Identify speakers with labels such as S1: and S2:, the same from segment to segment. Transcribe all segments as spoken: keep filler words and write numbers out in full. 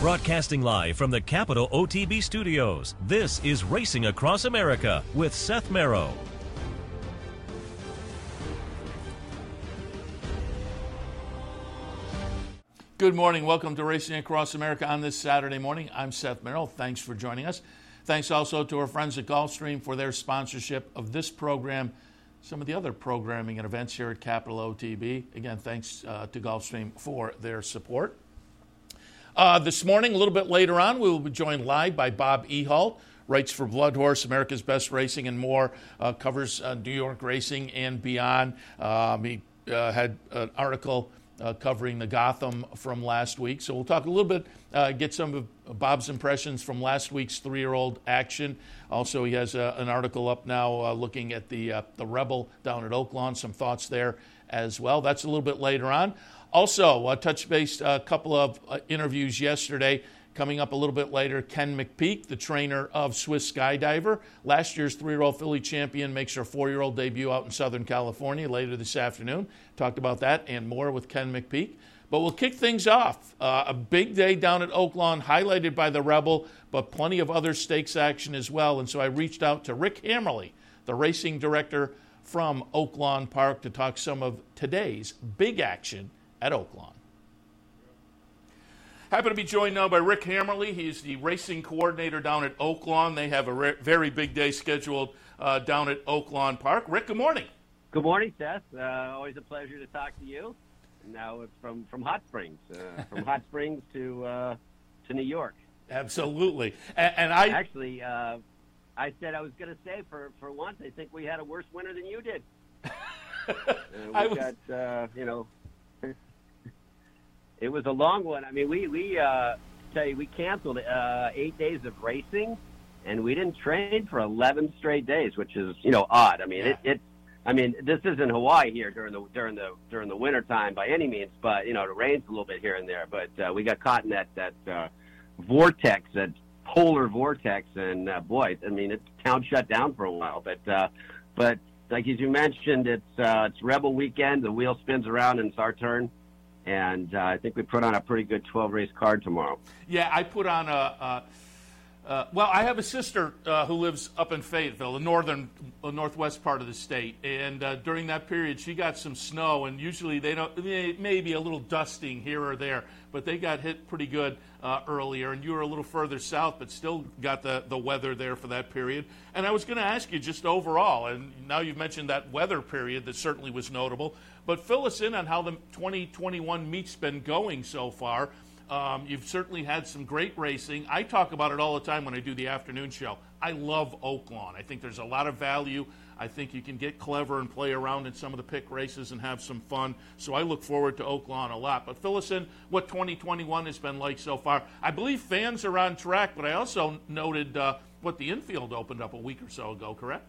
S1: Broadcasting live from the Capital O T B studios, this is Racing Across America with Seth Merrow.
S2: Good morning. Welcome to Racing Across America on this Saturday morning. I'm Seth Merrow. Thanks for joining us. Thanks also to our friends at Gulfstream for their sponsorship of this program, some of the other programming and events here at Capital O T B. Again, thanks uh, to Gulfstream for their support. Uh, this morning, a little bit later on, we will be joined live by Bob Ehalt, writes for Blood Horse, America's Best Racing and more, uh, covers uh, New York racing and beyond. Um, he uh, had an article uh, covering the Gotham from last week. So we'll talk a little bit, uh, get some of Bob's impressions from last week's three-year-old action. Also, he has uh, an article up now uh, looking at the, uh, the Rebel down at Oaklawn, some thoughts there as well. That's a little bit later on. Also, uh, touch base a couple of uh, interviews yesterday. Coming up a little bit later, Ken McPeak, the trainer of Swiss Skydiver. Last year's three-year-old filly champion makes her four-year-old debut out in Southern California later this afternoon. Talked about that and more with Ken McPeak. But we'll kick things off. Uh, a big day down at Oaklawn, highlighted by the Rebel, but plenty of other stakes action as well. And so I reached out to Rick Hammerly, the racing director from Oaklawn Park, to talk some of today's big action at Oaklawn. Happy to be joined now by Rick Hammerly. He's the racing coordinator down at Oaklawn. They have a re- very big day scheduled uh, down at Oaklawn Park. Rick, good morning.
S3: Good morning, Seth. Uh, always a pleasure to talk to you. Now it's from, from Hot Springs, uh, from Hot Springs to uh, to New York.
S2: Absolutely. And, and I
S3: actually, uh, I said I was going to say for, for once, I think we had a worse winter than you did. uh, we
S2: I was...
S3: got, uh, you know. It was a long one. I mean, we, we uh, tell you, we canceled uh, eight days of racing, and we didn't train for eleven straight days, which is, you know, odd. I mean,
S2: yeah.
S3: it, it, I mean, this isn't Hawaii here during the during the during the winter time by any means, but you know, it rains a little bit here and there. But uh, we got caught in that that uh, vortex, that polar vortex, and uh, boy, I mean, it's town shut down for a while. But uh, but like as you mentioned, it's uh, it's Rebel weekend. The wheel spins around, and it's our turn. And uh, I think we put on a pretty good twelve-race card tomorrow.
S2: Yeah, I put on a, a uh, well, I have a sister uh, who lives up in Fayetteville, the northern, uh, northwest part of the state. And uh, during that period, she got some snow. And usually they don't, they, maybe a little dusting here or there, but they got hit pretty good uh, earlier. And you were a little further south, but still got the, the weather there for that period. And I was going to ask you just overall, and now you've mentioned that weather period that certainly was notable. But fill us in on how the twenty twenty-one meet's been going so far. Um, you've certainly had some great racing. I talk about it all the time when I do the afternoon show. I love Oaklawn. I think there's a lot of value. I think you can get clever and play around in some of the pick races and have some fun. So I look forward to Oaklawn a lot. But fill us in what twenty twenty-one has been like so far. I believe fans are on track, but I also noted uh, what the infield opened up a week or so ago, correct?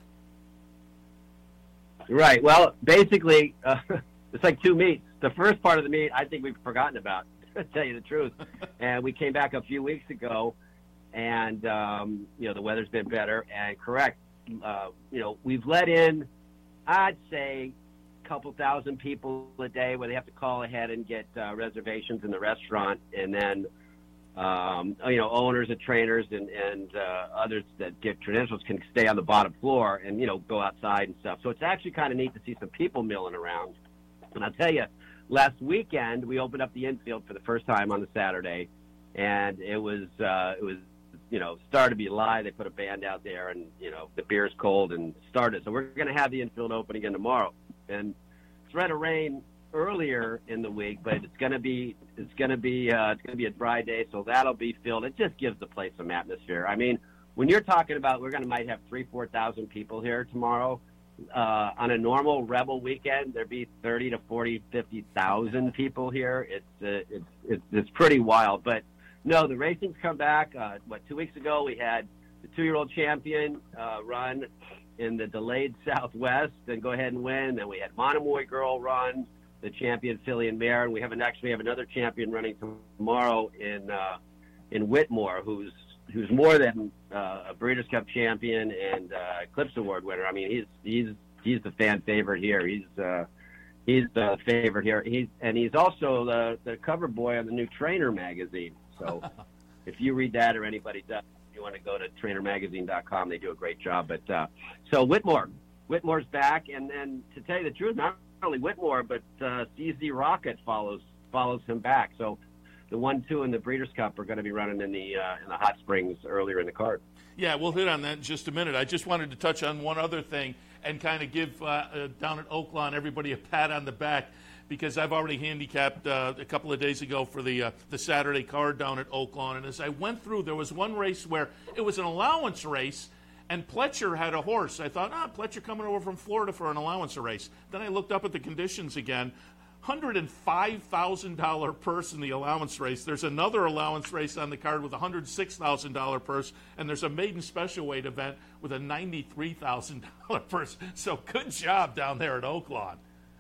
S3: Right. Well, basically, uh, it's like two meets. The first part of the meet, I think we've forgotten about, to tell you the truth. And we came back a few weeks ago, and, um, you know, the weather's been better. And correct, uh, you know, we've let in, I'd say, a couple thousand people a day where they have to call ahead and get uh, reservations in the restaurant. And then, um, you know, owners and trainers and, and uh, others that get credentials can stay on the bottom floor and, you know, go outside and stuff. So it's actually kind of neat to see some people milling around. And I'll tell you, last weekend we opened up the infield for the first time on the Saturday, and it was, uh, it was, you know, started to be live. They put a band out there, and, you know, the beer's cold and started. So we're going to have the infield open again tomorrow. And threat of rain earlier in the week, but it's going to be it's going to be uh, it's going to be a dry day, so that'll be filled. It just gives the place some atmosphere. I mean, when you're talking about we're going to might have three four thousand people here tomorrow, uh, on a normal Rebel weekend there'd be thirty to forty, fifty thousand people here. It's uh, it's it's it's pretty wild. But no, the racing's come back. Uh, what two weeks ago we had the two-year-old champion uh, run in the delayed Southwest and go ahead and win. Then we had Monomoy Girl run, the champion filly and mare, and we have an, actually have another champion running tomorrow in uh, in Whitmore, who's who's more than uh, a Breeders' Cup champion and uh, Eclipse Award winner. I mean, he's he's he's the fan favorite here. He's uh, he's the favorite here. He's and he's also the the cover boy on the new Trainer magazine. So if you read that or anybody does, you want to go to trainer magazine dot com. They do a great job. But uh, so Whitmore, Whitmore's back, and and to tell you the truth, not only Whitmore, but uh, C Z Rocket follows follows him back. So the one two and the Breeders' Cup are going to be running in the uh, in the hot springs earlier in the card.
S2: Yeah, we'll hit on that in just a minute. I just wanted to touch on one other thing and kind of give uh, uh, down at Oaklawn everybody a pat on the back, because I've already handicapped uh, a couple of days ago for the uh, the Saturday card down at Oaklawn. And as I went through, there was one race where it was an allowance race, and Pletcher had a horse. I thought, ah, Pletcher coming over from Florida for an allowance race. Then I looked up at the conditions again. one hundred five thousand dollars purse in the allowance race. There's another allowance race on the card with a one hundred six thousand dollars purse, and there's a maiden special weight event with a ninety-three thousand dollars purse. So good job down there at Oaklawn.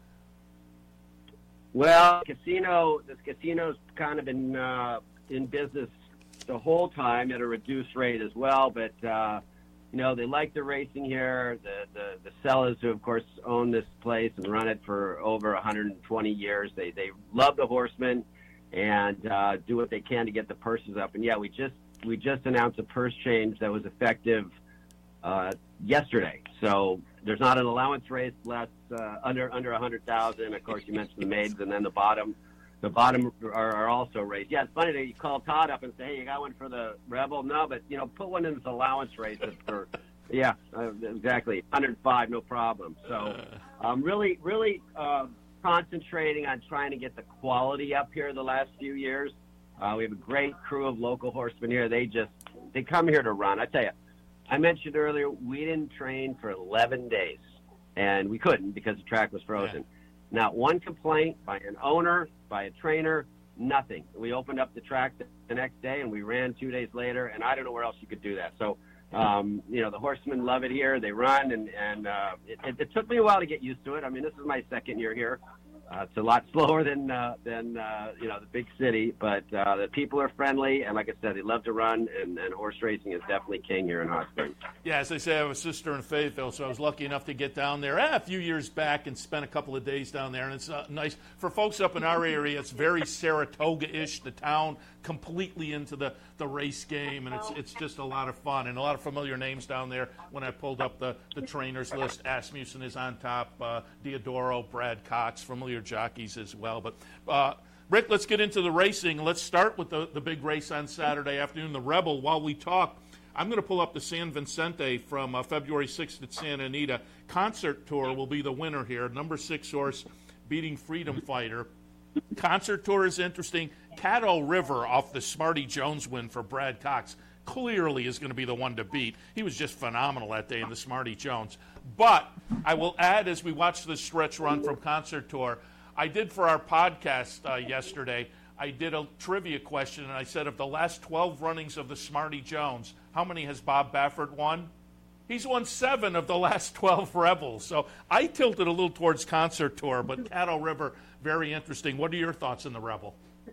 S3: Well, casino, this casino's kind of been uh, in business the whole time at a reduced rate as well, but uh, you know, they like the racing here. The, the the sellers who, of course, own this place and run it for over one hundred twenty years, they they love the horsemen and uh, do what they can to get the purses up. And yeah, we just we just announced a purse change that was effective uh, yesterday. So there's not an allowance race less uh, under under one hundred thousand. Of course, you mentioned the maids, and then the bottom. The bottom are, are also raised. Yeah, it's funny that you call Todd up and say, hey, you got one for the Rebel? No, but, you know, put one in this allowance race for, yeah, uh, exactly, one hundred five, no problem. So um, really, really uh, concentrating on trying to get the quality up here the last few years. Uh, we have a great crew of local horsemen here. They just, they come here to run. I tell you, I mentioned earlier, we didn't train for eleven days, and we couldn't because the track was frozen. Yeah. Not one complaint by an owner, by a trainer, nothing. We opened up the track the next day, and we ran two days later, and I don't know where else you could do that. So, um, you know, the horsemen love it here. They run, and, and uh, it, it, it took me a while to get used to it. I mean, this is my second year here. Uh, it's a lot slower than, uh, than uh, you know, the big city, but uh, the people are friendly, and like I said, they love to run, and, and horse racing is definitely king here in Hot Springs.
S2: Yeah, as they say, I have a sister in Fayetteville, so I was lucky enough to get down there eh, a few years back and spent a couple of days down there, and it's uh, nice. For folks up in our area, it's very Saratoga-ish, the town, completely into the, the race game, and it's it's just a lot of fun, and a lot of familiar names down there. When I pulled up the, the trainers list, Asmussen is on top, uh, Diodoro, Brad Cox, familiar jockeys as well. But uh, Rick, let's get into the racing. Let's start with the, the big race on Saturday afternoon, the Rebel. While we talk, I'm going to pull up the San Vicente from uh, February sixth at Santa Anita. Concert Tour will be the winner here. Number six horse beating Freedom Fighter. Concert Tour is interesting. Caddo River off the Smarty Jones win for Brad Cox clearly is going to be the one to beat. He was just phenomenal that day in the Smarty Jones. But I will add, as we watch this stretch run from Concert Tour, I did for our podcast uh, yesterday, I did a trivia question, and I said, of the last twelve runnings of the Smarty Jones, how many has Bob Baffert won? He's won seven of the last twelve Rebels. So I tilted a little towards Concert Tour, but Caddo River, very interesting. What are your thoughts on the Rebel?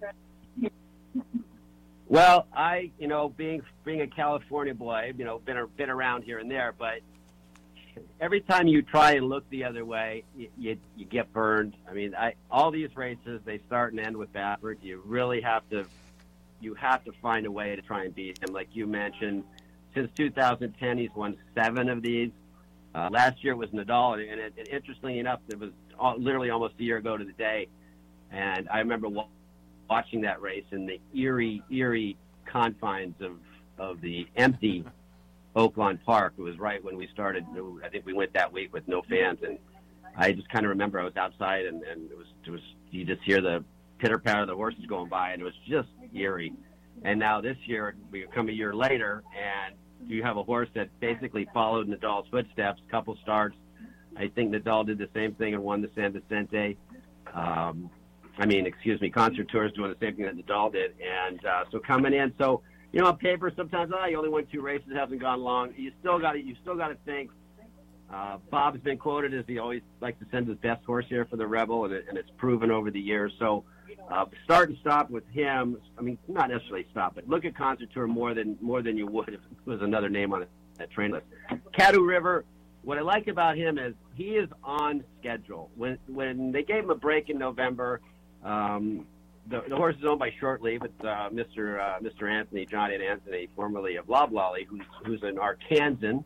S3: Well, I, you know, being being a California boy, you know, been been around here and there, but every time you try and look the other way, you, you, you get burned. I mean, I, all these races, they start and end with Baffert. You really have to, you have to find a way to try and beat him. Like you mentioned, since two thousand ten, he's won seven of these. Uh, last year was Nadal, and it, it, interestingly enough, it was all, literally almost a year ago to the day. And I remember wa- watching that race in the eerie, eerie confines of, of the empty Oaklawn Park. It was right when we started. I think we went that week with no fans, and I just kind of remember I was outside, and, and it was it was you just hear the pitter patter of the horses going by, and it was just eerie. And now this year, we come a year later, and you have a horse that basically followed Nadal's footsteps, couple starts. I think Nadal did the same thing and won the San Vicente. Um, I mean, excuse me, Concert Tour is doing the same thing that Nadal did. And uh, so coming in, so, you know, on paper, sometimes, oh, you only won two races, hasn't gone long. You still got to, you still got to think. Uh, Bob's been quoted as he always likes to send his best horse here for the Rebel, and, it, and it's proven over the years. So uh, start and stop with him. I mean, not necessarily stop, but look at Concert Tour more than more than you would if it was another name on that train list. Caddo River, what I like about him is he is on schedule. When when they gave him a break in November, um, the, the horse is owned by Short Leaf. It's uh, Mister Uh, Mister Anthony, John and Anthony, formerly of Loblolly, who's, who's an Arkansan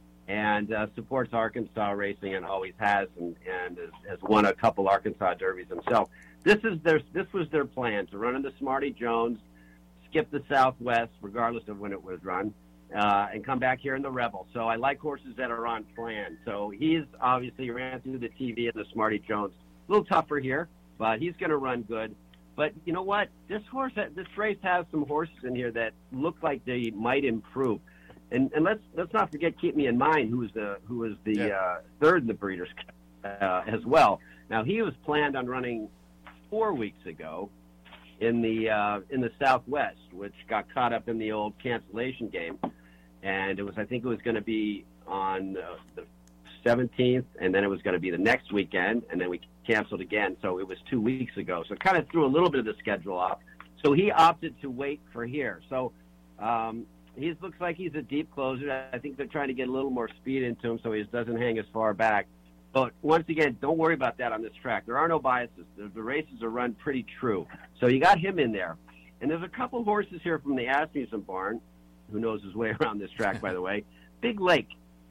S3: and uh, supports Arkansas racing and always has, and, and has, has won a couple Arkansas Derbies himself. This is their this was their plan, to run in the Smarty Jones, skip the Southwest, regardless of when it was run, uh, and come back here in the Rebel. So I like horses that are on plan. So he's obviously ran through the T V in the Smarty Jones. A little tougher here, but he's going to run good. But you know what? This horse, this race has some horses in here that look like they might improve. And, and let's let's not forget, keep me in mind, who was the who was the
S2: yeah.
S3: uh, third in the Breeders' Cup uh, as well. Now he was planned on running four weeks ago in the uh, in the Southwest, which got caught up in the old cancellation game, and it was I think it was going to be on uh, the seventeenth, and then it was going to be the next weekend, and then we canceled again. So it was two weeks ago. So it kind of threw a little bit of the schedule off. So he opted to wait for here. So. Um, He looks like he's a deep closer. I think they're trying to get a little more speed into him so he doesn't hang as far back. But once again, don't worry about that on this track. There are no biases. The, the races are run pretty true. So you got him in there. And there's a couple horses here from the Asmussen barn, who knows his way around this track, by the way. Big Lake.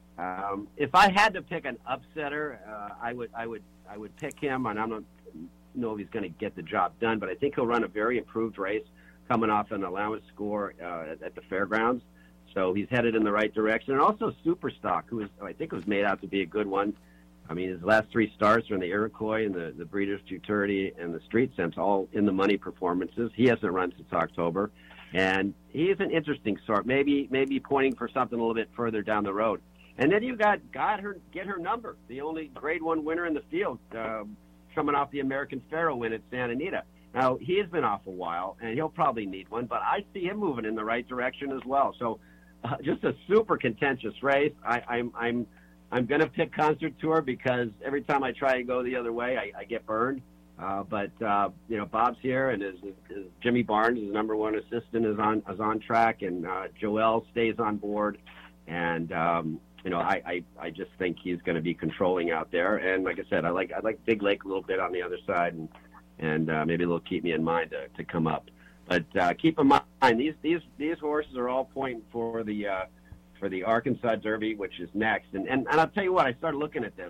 S3: Um, if I had to pick an upsetter, uh, I would I would I would pick him, and I don't know if he's going to get the job done, but I think he'll run a very improved race, coming off an allowance score uh, at, at the fairgrounds. So he's headed in the right direction. And also Superstock, who is, I think was made out to be a good one. I mean, his last three starts are in the Iroquois and the, the Breeders' Futurity and the Street Sense, all in the money performances. He hasn't run since October. And he's an interesting sort, maybe maybe pointing for something a little bit further down the road. And then you've got got her, Get Her Number, the only grade one winner in the field, uh, coming off the American Pharoah win at Santa Anita. Now, he has been off a while, and he'll probably need one, but I see him moving in the right direction as well. So uh, just a super contentious race. I, I'm I'm I'm going to pick Concert Tour because every time I try to go the other way, I, I get burned. Uh, but, uh, you know, Bob's here, and his, his Jimmy Barnes, his number one assistant, is on is on track, and uh, Joel stays on board. And, um, you know, I, I, I just think he's going to be controlling out there. And like I said, I like I like Big Lake a little bit on the other side, and and uh, maybe they'll keep me in mind to, to come up. But uh, keep in mind, these these these horses are all pointing for the uh, for the Arkansas Derby, which is next. And, and and I'll tell you what, I started looking at this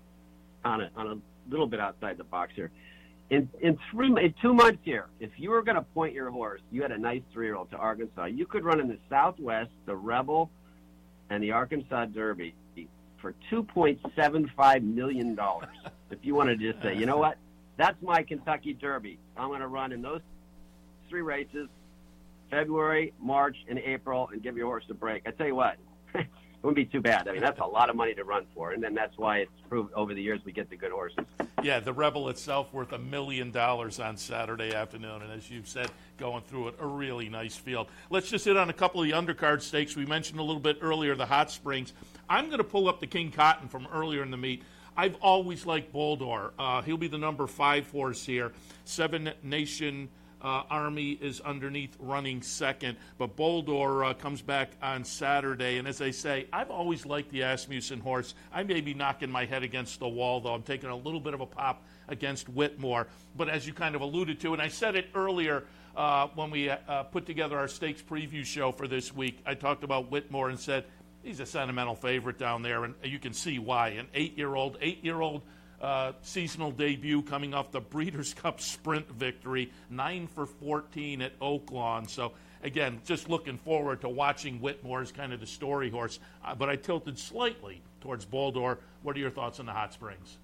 S3: on a on a little bit outside the box here. In in three in two months here, if you were going to point your horse, you had a nice three-year-old to Arkansas, you could run in the Southwest, the Rebel, and the Arkansas Derby for two point seven five million dollars. If you wanted to just say, you know what? That's my Kentucky Derby. I'm going to run in those three races, February, March, and April, and give your horse a break. I tell you what, it wouldn't be too bad. I mean, that's a lot of money to run for, and then that's why it's proved over the years we get the good horses.
S2: Yeah, the Rebel itself worth a million dollars on Saturday afternoon, and as you've said, going through it, a really nice field. Let's just hit on a couple of the undercard stakes. We mentioned a little bit earlier the Hot Springs. I'm going to pull up the King Cotton from earlier in the meet. I've always liked Boldor. Uh, he'll be the number five horse here. Seven Nation uh, Army is underneath running second, but Boldor uh, comes back on Saturday. And as I say, I've always liked the Asmussen horse. I may be knocking my head against the wall, though. I'm taking a little bit of a pop against Whitmore. But as you kind of alluded to, and I said it earlier uh, when we uh, put together our stakes preview show for this week, I talked about Whitmore and said, he's a sentimental favorite down there, and you can see why. An eight-year-old, eight-year-old uh, seasonal debut coming off the Breeders' Cup Sprint victory, nine for fourteen at Oaklawn. So, again, just looking forward to watching Whitmore as kind of the story horse. Uh, but I tilted slightly towards Boldor. What are your thoughts on the Hot Springs?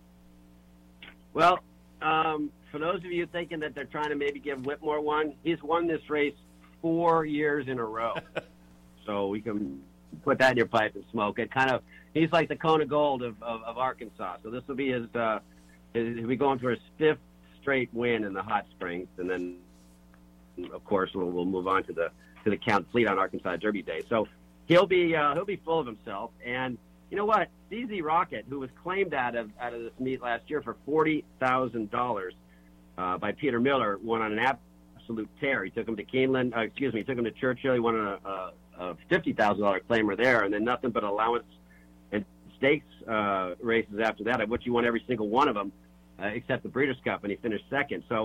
S3: Well, um, for those of you thinking that they're trying to maybe give Whitmore one, he's won this race four years in a row. So we can put that in your pipe and smoke it. Kind of, he's like the Kona Gold of, of, of Arkansas. So this will be his, uh, his, he'll be going for his fifth straight win in the Hot Springs. And then, of course, we'll, we'll move on to the, to the Count Fleet on Arkansas Derby Day. So he'll be, uh, he'll be full of himself. And you know what? D Z Rocket, who was claimed out of, out of this meet last year for forty thousand dollars, uh, by Peter Miller, won on an absolute tear. He took him to Keeneland, uh, excuse me, he took him to Churchill. He won a, a a fifty thousand dollars claimer there, and then nothing but allowance and stakes uh, races after that, of which he won every single one of them, uh, except the Breeders' Cup, and he finished second. So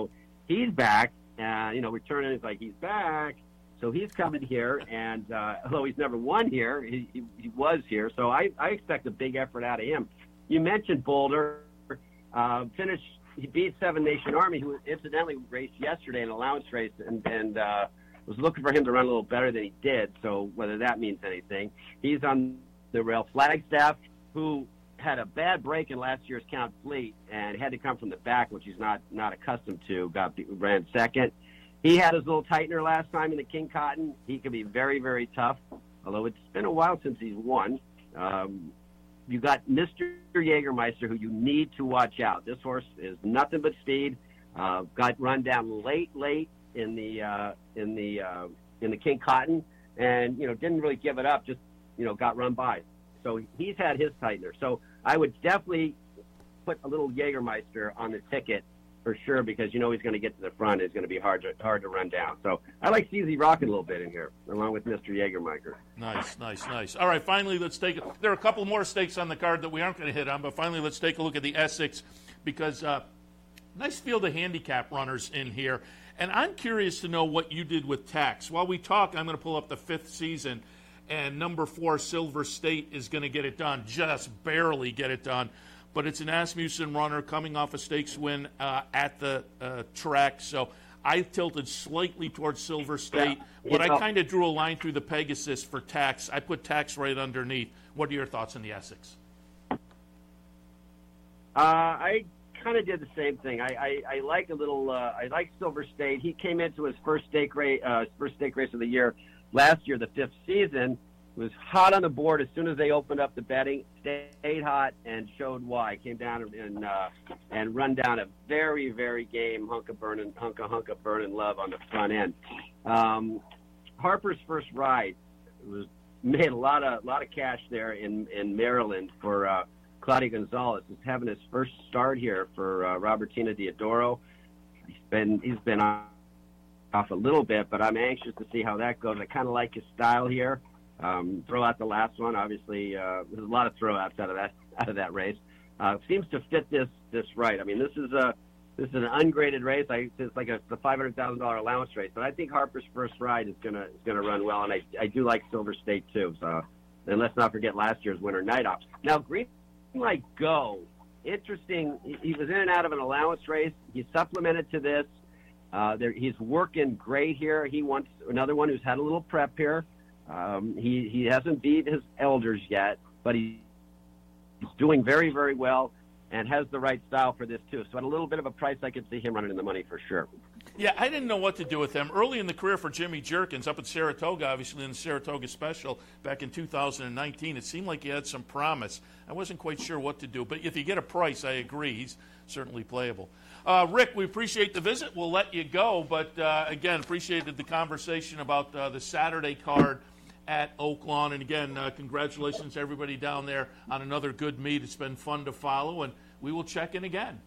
S3: he's back. Uh, you know, returning is like he's back. So he's coming here, and uh, although he's never won here, he, he, he was here. So I, I expect a big effort out of him. You mentioned Boulder. Uh, finished, he beat Seven Nation Army, who incidentally raced yesterday in an allowance race, and, and uh, was looking for him to run a little better than he did. So whether that means anything. He's on the rail. Flagstaff, who had a bad break in last year's Count Fleet and had to come from the back, which he's not, not accustomed to, got ran second. He had his little tightener last time in the King Cotton. He can be very, very tough, although it's been a while since he's won. Um, you got Mister Jägermeister, who you need to watch out. This horse is nothing but speed. Uh, got run down late, late in the uh, in the uh, in the King Cotton, and you know didn't really give it up. Just you know got run by. So he's had his tightener. So I would definitely put a little Jägermeister on the ticket for sure, because you know he's going to get to the front. It's going to be hard to hard to run down. So I like C Z Rocket a little bit in here, along with Mister Jägermeister.
S2: Nice, nice, nice. All right, finally, let's take – there are a couple more stakes on the card that we aren't going to hit on, but finally let's take a look at the Essex, because uh, nice field of handicap runners in here. And I'm curious to know what you did with Tax. While we talk, I'm going to pull up the fifth season, and number four, Silver State, is going to get it done, just barely get it done. But it's an Asmussen runner coming off a stakes win uh, at the uh, track. So I tilted slightly towards Silver State, yeah. but I kind of drew a line through the Pegasus for Tax. I put Tax right underneath. What are your thoughts on the Essex?
S3: Uh, I kind of did the same thing. I, I, I like a little. Uh, I like Silver State. He came into his first stake race, uh, first stake race of the year last year, the fifth season. Was hot on the board as soon as they opened up the betting, stayed hot, and showed why. Came down and uh, and run down a very, very game hunk of burning, hunk of hunk of burning love on the front end. Um, Harper's first ride was made a lot of lot of cash there in in Maryland for uh, Claudio Gonzalez. He's having his first start here for uh, Robertina Diodoro. He's been he's been off a little bit, but I'm anxious to see how that goes. I kind of like his style here. Um, throw out the last one. Obviously, uh, there's a lot of throwouts out of that out of that race. Uh, seems to fit this this right. I mean, this is a this is an ungraded race. I, it's like a, a five hundred thousand dollar allowance race. But I think Harper's first ride is gonna is gonna run well, and I I do like Silver State too. So, and let's not forget last year's winner, Night Ops. Now, Green Light Go, interesting. He, he was in and out of an allowance race. He supplemented to this. Uh, there, he's working great here. He wants another one who's had a little prep here. Um, he, he hasn't beat his elders yet, but he, he's doing very, very well and has the right style for this, too. So at a little bit of a price, I could see him running in the money for sure.
S2: Yeah, I didn't know what to do with him. Early in the career for Jimmy Jerkins, up at Saratoga, obviously in the Saratoga Special back in two thousand nineteen, it seemed like he had some promise. I wasn't quite sure what to do. But if you get a price, I agree. He's certainly playable. Uh, Rick, we appreciate the visit. We'll let you go. But, uh, again, appreciated the conversation about uh, the Saturday card at Oaklawn. And again, uh, congratulations to everybody down there on another good meet. It's been fun to follow, and we will check in again.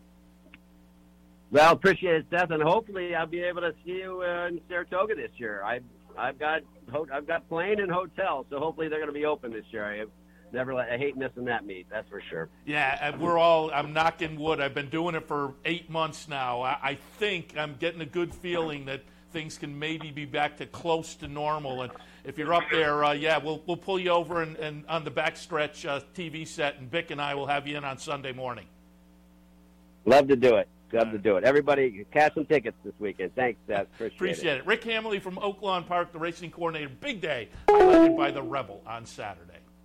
S3: Well, appreciate it, Seth, and hopefully I'll be able to see you uh, in Saratoga this year. I've I've got I've got plane and hotel, so hopefully they're going to be open this year. I never I hate missing that meet, that's for sure.
S2: Yeah, we're all I'm knocking wood. I've been doing it for eight months now. I, I think I'm getting a good feeling that things can maybe be back to close to normal. And if you're up there, uh, yeah, we'll we'll pull you over and, and on the backstretch uh, T V set, and Vic and I will have you in on Sunday morning.
S3: Love to do it. Love to do it. Everybody, cash some tickets this weekend. Thanks, Seth. Appreciate,
S2: Appreciate
S3: it.
S2: it. Rick Hamley from Oaklawn Park, the racing coordinator. Big day, highlighted by the Rebel on Saturday.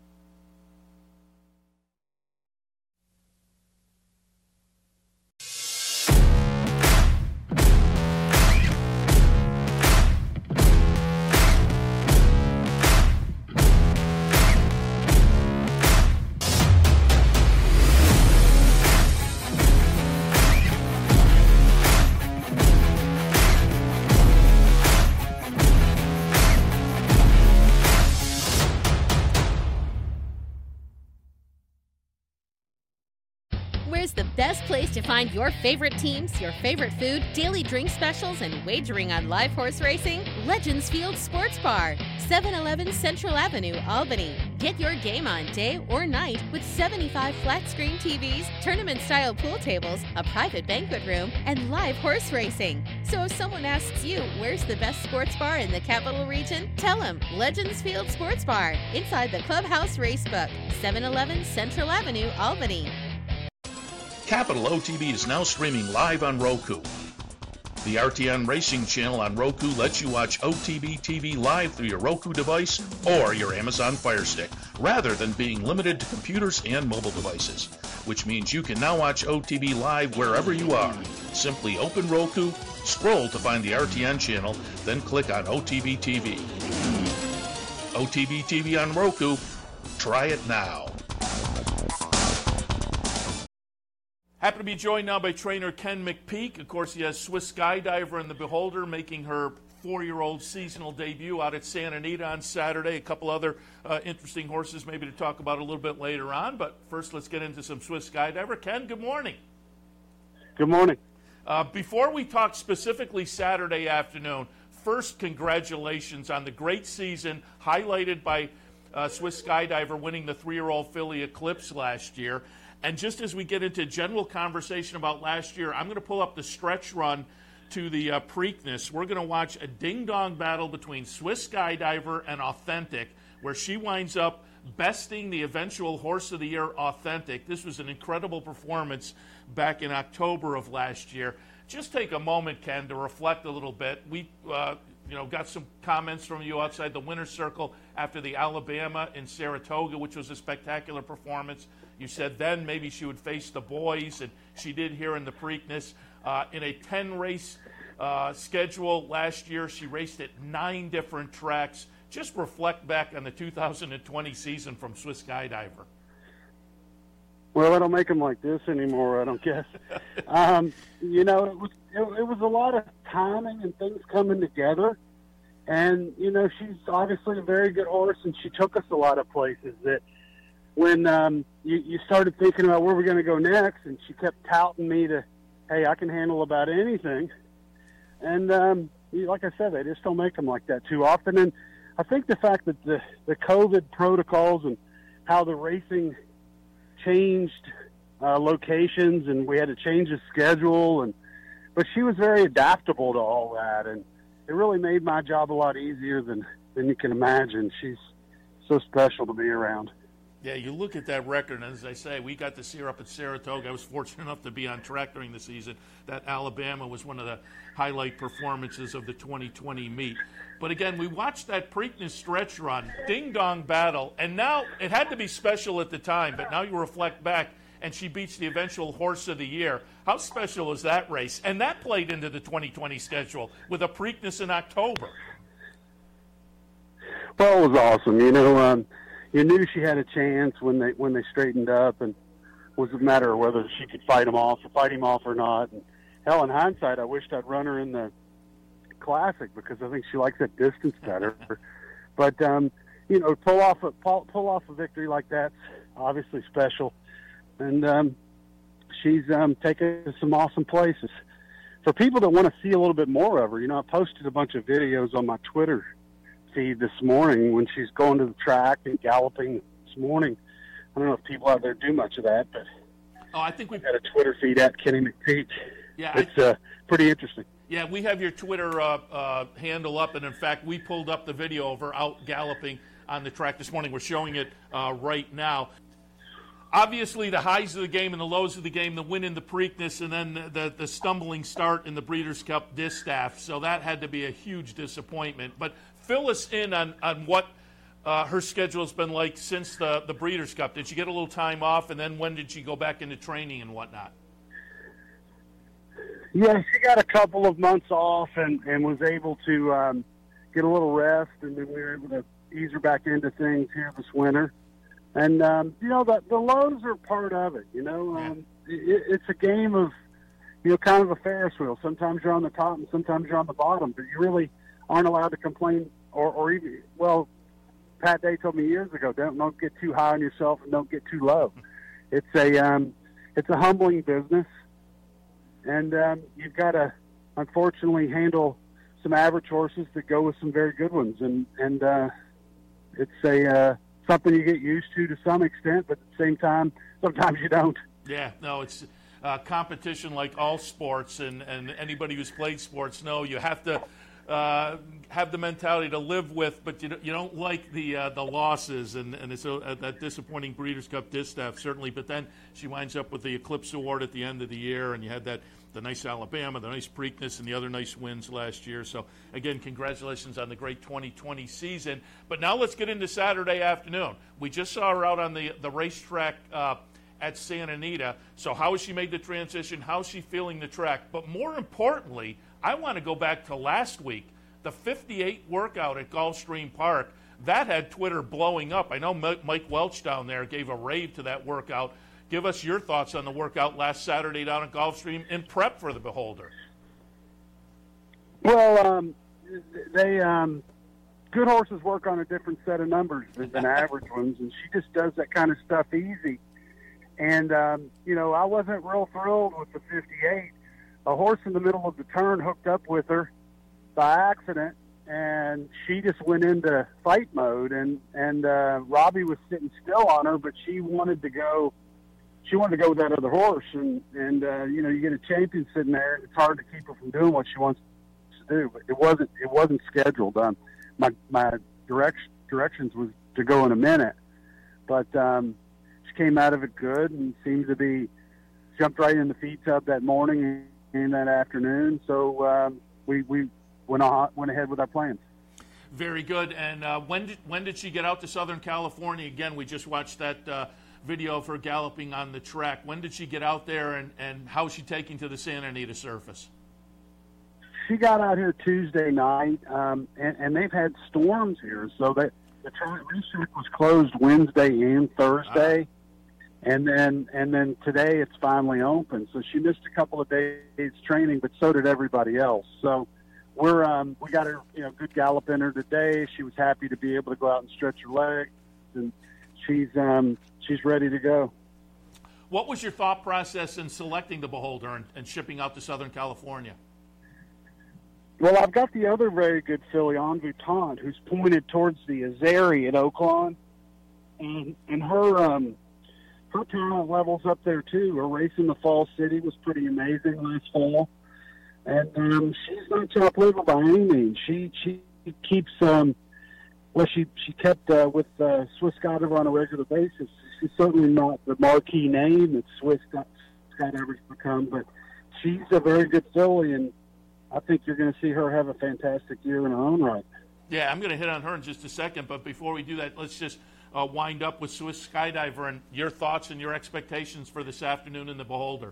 S4: The best place to find your favorite teams, your favorite food, daily drink specials, and wagering on live horse racing? Legends Field Sports Bar, seven eleven Central Avenue, Albany. Get your game on day or night with seventy-five flat-screen T Vs, tournament-style pool tables, a private banquet room, and live horse racing. So if someone asks you, where's the best sports bar in the capital region? Tell them Legends Field Sports Bar, inside the Clubhouse Racebook, seven eleven Central Avenue, Albany.
S2: Capital O T B is now streaming live on Roku. The R T N Racing channel on Roku lets you watch O T B T V live through your Roku device or your Amazon Fire Stick, rather than being limited to computers and mobile devices, which means you can now watch O T B live wherever you are. Simply open Roku, scroll to find the R T N channel, then click on O T B T V. O T B T V on Roku. Try it now. Happy to be joined now by trainer Ken McPeak. Of course, he has Swiss Skydiver and the Beholder making her four-year-old seasonal debut out at Santa Anita on Saturday. A couple other uh, interesting horses maybe to talk about a little bit later on. But first, let's get into some Swiss Skydiver. Ken, good morning.
S5: Good morning.
S2: Uh, before we talk specifically Saturday afternoon, first, congratulations on the great season highlighted by uh, Swiss Skydiver winning the three-year-old filly Eclipse last year. And just as we get into general conversation about last year, I'm going to pull up the stretch run to the uh, Preakness. We're going to watch a ding-dong battle between Swiss Skydiver and Authentic, where she winds up besting the eventual Horse of the Year Authentic. This was an incredible performance back in October of last year. Just take a moment, Ken, to reflect a little bit. We uh, you know, got some comments from you outside the winner's circle after the Alabama in Saratoga, which was a spectacular performance. You said then maybe she would face the boys, and she did here in the Preakness. Uh, in a ten-race uh, schedule last year, she raced at nine different tracks. Just reflect back on the two thousand twenty season from Swiss Skydiver.
S5: Well, I don't make them like this anymore, I don't guess. um, you know, it was it, it was a lot of timing and things coming together. And, you know, she's obviously a very good horse, and she took us a lot of places that when um, you, you started thinking about where we're going to go next, and she kept touting me to, hey, I can handle about anything. And um, like I said, they just don't make them like that too often. And I think the fact that the, the COVID protocols and how the racing changed uh, locations, and we had to change the schedule, and but she was very adaptable to all that, and it really made my job a lot easier than, than you can imagine. She's so special to be around.
S2: Yeah, you look at that record, and as I say, we got to see her up at Saratoga. I was fortunate enough to be on track during the season. That Alabama was one of the highlight performances of the twenty twenty meet. But again, we watched that Preakness stretch run, ding-dong battle, and now it had to be special at the time, but now you reflect back, and she beats the eventual Horse of the Year. How special is that race? And that played into the twenty twenty schedule with a Preakness in October.
S5: Well, it was awesome. You know, um, you knew she had a chance when they when they straightened up, and it was a matter of whether she could fight him off or fight him off or not. And hell, in hindsight, I wished I'd run her in the Classic because I think she likes that distance better. But um, you know, pull off a pull, pull off a victory like that's obviously special, and um, she's um, taken to some awesome places. For people that want to see a little bit more of her, you know, I posted a bunch of videos on my Twitter feed this morning when she's going to the track and galloping this morning. I don't know if people out there do much of that, but
S2: oh, I think we've
S5: got a Twitter feed at Kenny McPeak.
S2: Yeah,
S5: it's uh, pretty interesting.
S2: Yeah, we have your Twitter uh, uh, handle up, and in fact, we pulled up the video of her out galloping on the track this morning. We're showing it uh, right now. Obviously, the highs of the game and the lows of the game, the win in the Preakness, and then the, the, the stumbling start in the Breeders' Cup Distaff. So that had to be a huge disappointment. But fill us in on, on what uh, her schedule has been like since the, the Breeders' Cup. Did she get a little time off, and then when did she go back into training and whatnot?
S5: Yeah, she got a couple of months off and, and was able to um, get a little rest, and then we were able to ease her back into things here this winter. And, um, you know, the, the lows are part of it, you know. Um, it, it's a game of, you know, kind of a Ferris wheel. Sometimes you're on the top and sometimes you're on the bottom, but you really aren't allowed to complain or, or even, well, Pat Day told me years ago, don't, don't get too high on yourself and don't get too low. It's a, um, it's a humbling business. And um, you've got to, unfortunately, handle some average horses that go with some very good ones. And, and uh, it's a uh, something you get used to to some extent, but at the same time, sometimes you don't.
S2: Yeah, no, it's uh, competition like all sports, and, and anybody who's played sports know you have to uh, have the mentality to live with, but you don't, you don't like the uh, the losses, and, and it's a, a, that disappointing Breeders' Cup distaff, certainly. But then she winds up with the Eclipse Award at the end of the year, and you had that the nice Alabama, the nice Preakness, and the other nice wins last year. So, again, congratulations on the great twenty twenty season. But now let's get into Saturday afternoon. We just saw her out on the, the racetrack uh, at Santa Anita. So how has she made the transition? How's she feeling the track? But more importantly, I want to go back to last week, the fifty-eight workout at Gulfstream Park. That had Twitter blowing up. I know Mike Welch down there gave a rave to that workout. Give us your thoughts on the workout last Saturday down at Gulfstream in prep for the Beholder.
S5: Well, um, they um, good horses work on a different set of numbers than average ones, and she just does that kind of stuff easy. And, um, you know, I wasn't real thrilled with the fifty-eight. A horse in the middle of the turn hooked up with her by accident, and she just went into fight mode, and, and uh, Robbie was sitting still on her, but she wanted to go She wanted to go with that other horse, and and uh, you know, you get a champion sitting there, and it's hard to keep her from doing what she wants to do. But it wasn't it wasn't scheduled. Um, my my direction directions was to go in a minute, but um, she came out of it good and seemed to be jumped right in the feed tub that morning and that afternoon. So um, we we went on, went ahead with our plans.
S2: Very good. And uh, when did when did she get out to Southern California? Again, we just watched that. Uh, video of her galloping on the track. When did she get out there, and, and how is she taking to the Santa Anita surface?
S5: She got out here Tuesday night, um, and, and they've had storms here, so that the racetrack was closed Wednesday and Thursday, ah. and then and then today it's finally open. So she missed a couple of days training, but so did everybody else. So we're um, we got her, you know, good gallop in her today. She was happy to be able to go out and stretch her legs, and she's um, she's ready to go.
S2: What was your thought process in selecting the Beholder and, and shipping out to Southern California?
S5: Well, I've got the other very good filly, Envoutante, who's pointed towards the Azeri at Oaklawn, and and her um, her talent level's up there too. Her race in the Fall City was pretty amazing last fall, and um, she's not top level by any means. She she keeps um, well, she she kept uh, with uh, Swiss Skydiver on a regular basis. She's certainly not the marquee name that Swiss Skydiver's become, but she's a very good filly, and I think you're going to see her have a fantastic year in her own right.
S2: Yeah, I'm going to hit on her in just a second, but before we do that, let's just uh, wind up with Swiss Skydiver and your thoughts and your expectations for this afternoon in the Beholder.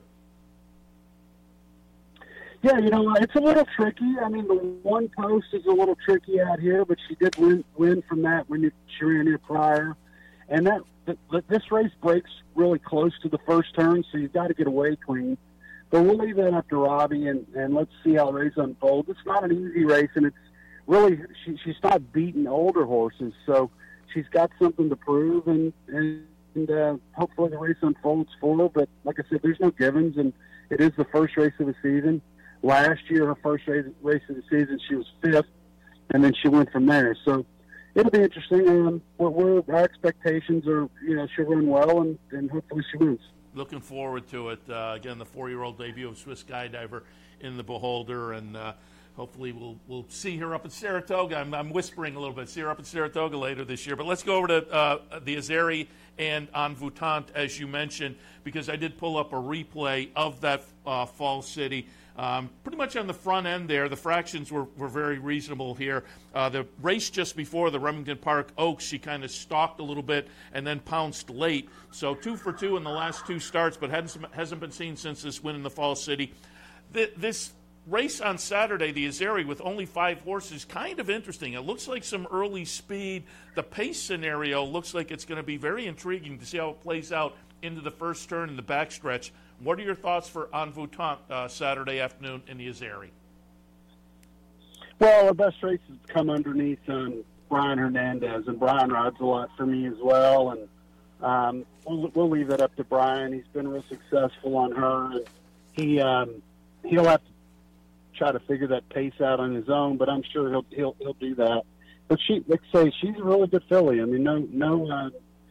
S5: Yeah, you know, it's a little tricky. I mean, the one post is a little tricky out here, but she did win, win from that when she ran here prior. And that th- this race breaks really close to the first turn, so you've got to get away clean. But we'll leave that up to Robbie, and, and let's see how the race unfolds. It's not an easy race, and it's really she, she's not beating older horses, so she's got something to prove, and, and, and uh, hopefully the race unfolds for her. But like I said, there's no givens, and it is the first race of the season. Last year, her first race, race of the season, she was fifth, and then she went from there. So it'll be interesting. Um, we're, we're, our expectations are, you know, she'll run well, and, and hopefully she wins.
S2: Looking forward to it. Uh, again, the four-year-old debut of Swiss Skydiver in the Beholder, and uh, hopefully we'll we'll see her up at Saratoga. I'm, I'm whispering a little bit. See her up at Saratoga later this year. But let's go over to uh, the Azeri and Envoutante, as you mentioned, because I did pull up a replay of that uh, Fall City. Um, pretty much on the front end there, the fractions were, were very reasonable here. Uh, the race just before the Remington Park Oaks, she kind of stalked a little bit and then pounced late. So two for two in the last two starts, but hasn't, hasn't been seen since this win in the Fall City. The, this race on Saturday, the Azeri, with only five horses, kind of interesting. It looks like some early speed. The pace scenario looks like it's going to be very intriguing to see how it plays out into the first turn in the backstretch. What are your thoughts for Envoutante uh, Saturday afternoon in the Azeri?
S5: Well, the best races come underneath um, Brian Hernandez, and Brian rides a lot for me as well. And um, we'll, we'll leave that up to Brian. He's been real successful on her, and he um, he'll have to try to figure that pace out on his own. But I'm sure he'll he'll he'll do that. But she, like I say, she's a really good filly. I mean, no no. Uh,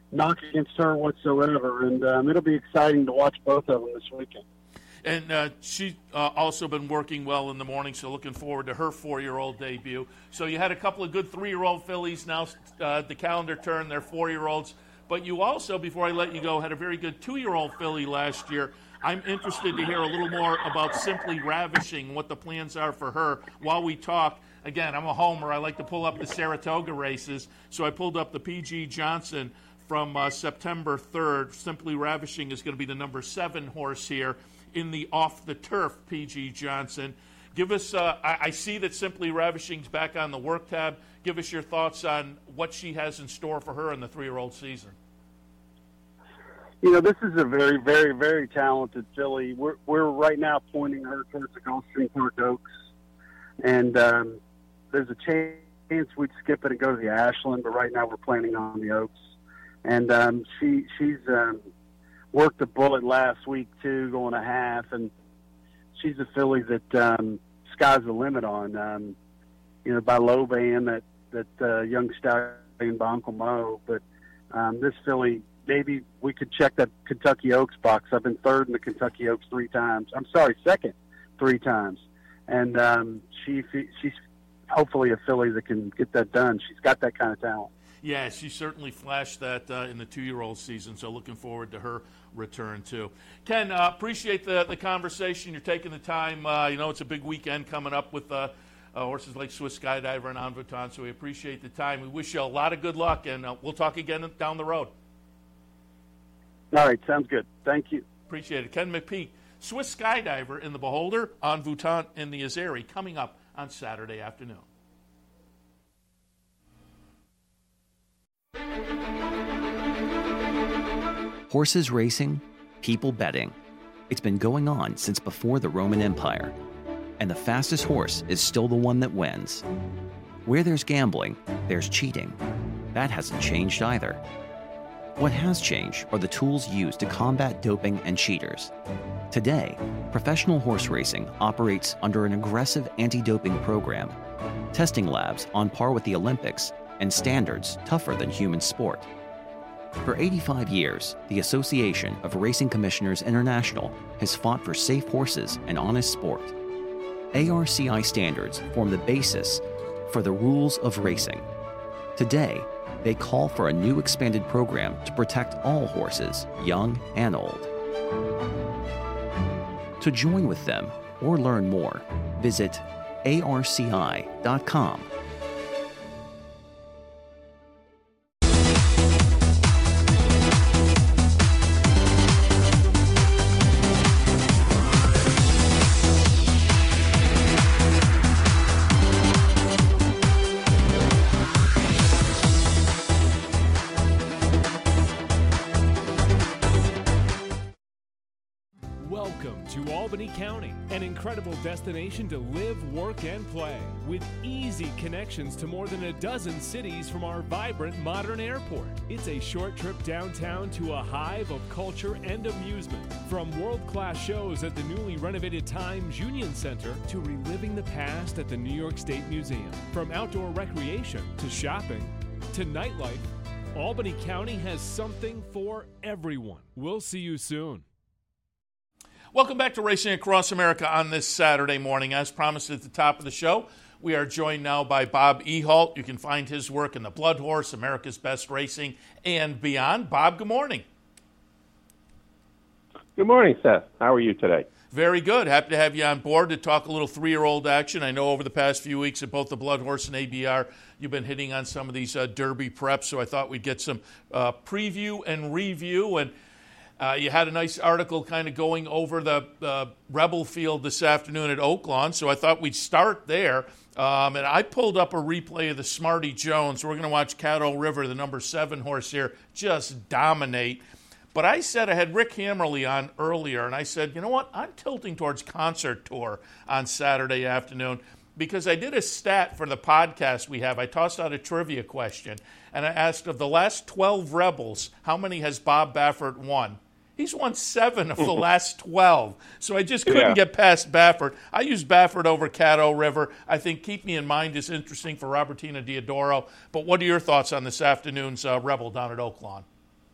S5: knock against her whatsoever. And um, it'll be exciting to watch both of them this weekend.
S2: And uh, she's uh, also been working well in the morning, so looking forward to her four-year-old debut. So you had a couple of good three-year-old fillies. Now uh, the calendar turned, they're four-year-olds. But you also, before I let you go, had a very good two-year-old filly last year. I'm interested to hear a little more about Simply Ravishing, what the plans are for her. While we talk, again, I'm a homer. I like to pull up the Saratoga races. So I pulled up the P G Johnson from uh, September third. Simply Ravishing is going to be the number seven horse here in the off-the-turf P G Johnson. Give us, uh, I, I see that Simply Ravishing's back on the work tab. Give us your thoughts on what she has in store for her in the three-year-old season.
S5: You know, this is a very, very, very talented filly. We're, we're right now pointing her towards the Gulfstream Park Oaks. And um, there's a chance we'd skip it and go to the Ashland, but right now we're planning on the Oaks. And um, she she's um, worked a bullet last week, too, going a half. And she's a filly that um, sky's the limit on. Um, you know, by low band, that, that uh, young stallion by Uncle Mo. But um, this filly, maybe we could check that Kentucky Oaks box. I've been third in the Kentucky Oaks three times. I'm sorry, second three times. And um, she she's hopefully a filly that can get that done. She's got that kind of talent.
S2: Yeah, she certainly flashed that uh, in the two-year-old season, so looking forward to her return, too. Ken, uh, appreciate the, the conversation. You're taking the time. Uh, you know, it's a big weekend coming up with uh, uh, horses like Swiss Skydiver and En Vuitton, so we appreciate the time. We wish you a lot of good luck, and uh, we'll talk again down the road.
S5: All right, sounds good. Thank you.
S2: Appreciate it. Ken McPeak, Swiss Skydiver in the Beholder, En Vuitton in the Azeri, coming up on Saturday afternoon.
S6: Horses racing, people betting. It's been going on since before the Roman Empire. And the fastest horse is still the one that wins. Where there's gambling, there's cheating. That hasn't changed either. What has changed are the tools used to combat doping and cheaters. Today, professional horse racing operates under an aggressive anti-doping program, testing labs on par with the Olympics, and standards tougher than human sport. For eighty-five years, the Association of Racing Commissioners International has fought for safe horses and honest sport. A R C I standards form the basis for the rules of racing. Today, they call for a new expanded program to protect all horses, young and old. To join with them or learn more, visit A R C I dot com.
S7: Welcome to Albany County, an incredible destination to live, work, and play, with easy connections to more than a dozen cities from our vibrant modern airport. It's a short trip downtown to a hive of culture and amusement, from world-class shows at the newly renovated Times Union Center to reliving the past at the New York State Museum. From outdoor recreation to shopping to nightlife, Albany County has something for everyone. We'll see you soon.
S2: Welcome back to Racing Across America on this Saturday morning. As promised at the top of the show, we are joined now by Bob Ehalt. You can find his work in The Blood Horse, America's Best Racing, and beyond. Bob, good morning.
S8: Good morning, Seth. How are you today?
S2: Very good. Happy to have you on board to talk a little three-year-old action. I know over the past few weeks at both the Blood Horse and A B R, you've been hitting on some of these uh, Derby preps, so I thought we'd get some uh, preview and review. And Uh, you had a nice article kind of going over the uh, Rebel field this afternoon at Oaklawn, so I thought we'd start there. Um, and I pulled up a replay of the Smarty Jones. We're going to watch Caddo River, the number seven horse here, just dominate. But I said, I had Rick Hammerly on earlier, and I said, you know what, I'm tilting towards Concert Tour on Saturday afternoon because I did a stat for the podcast we have. I tossed out a trivia question, and I asked, of the last twelve Rebels, how many has Bob Baffert won? He's won seven of the last twelve, so I just couldn't yeah. get past Baffert. I use Baffert over Caddo River. I think Keep Me in Mind is interesting for Robertina Diodoro. But what are your thoughts on this afternoon's uh, Rebel down at Oaklawn?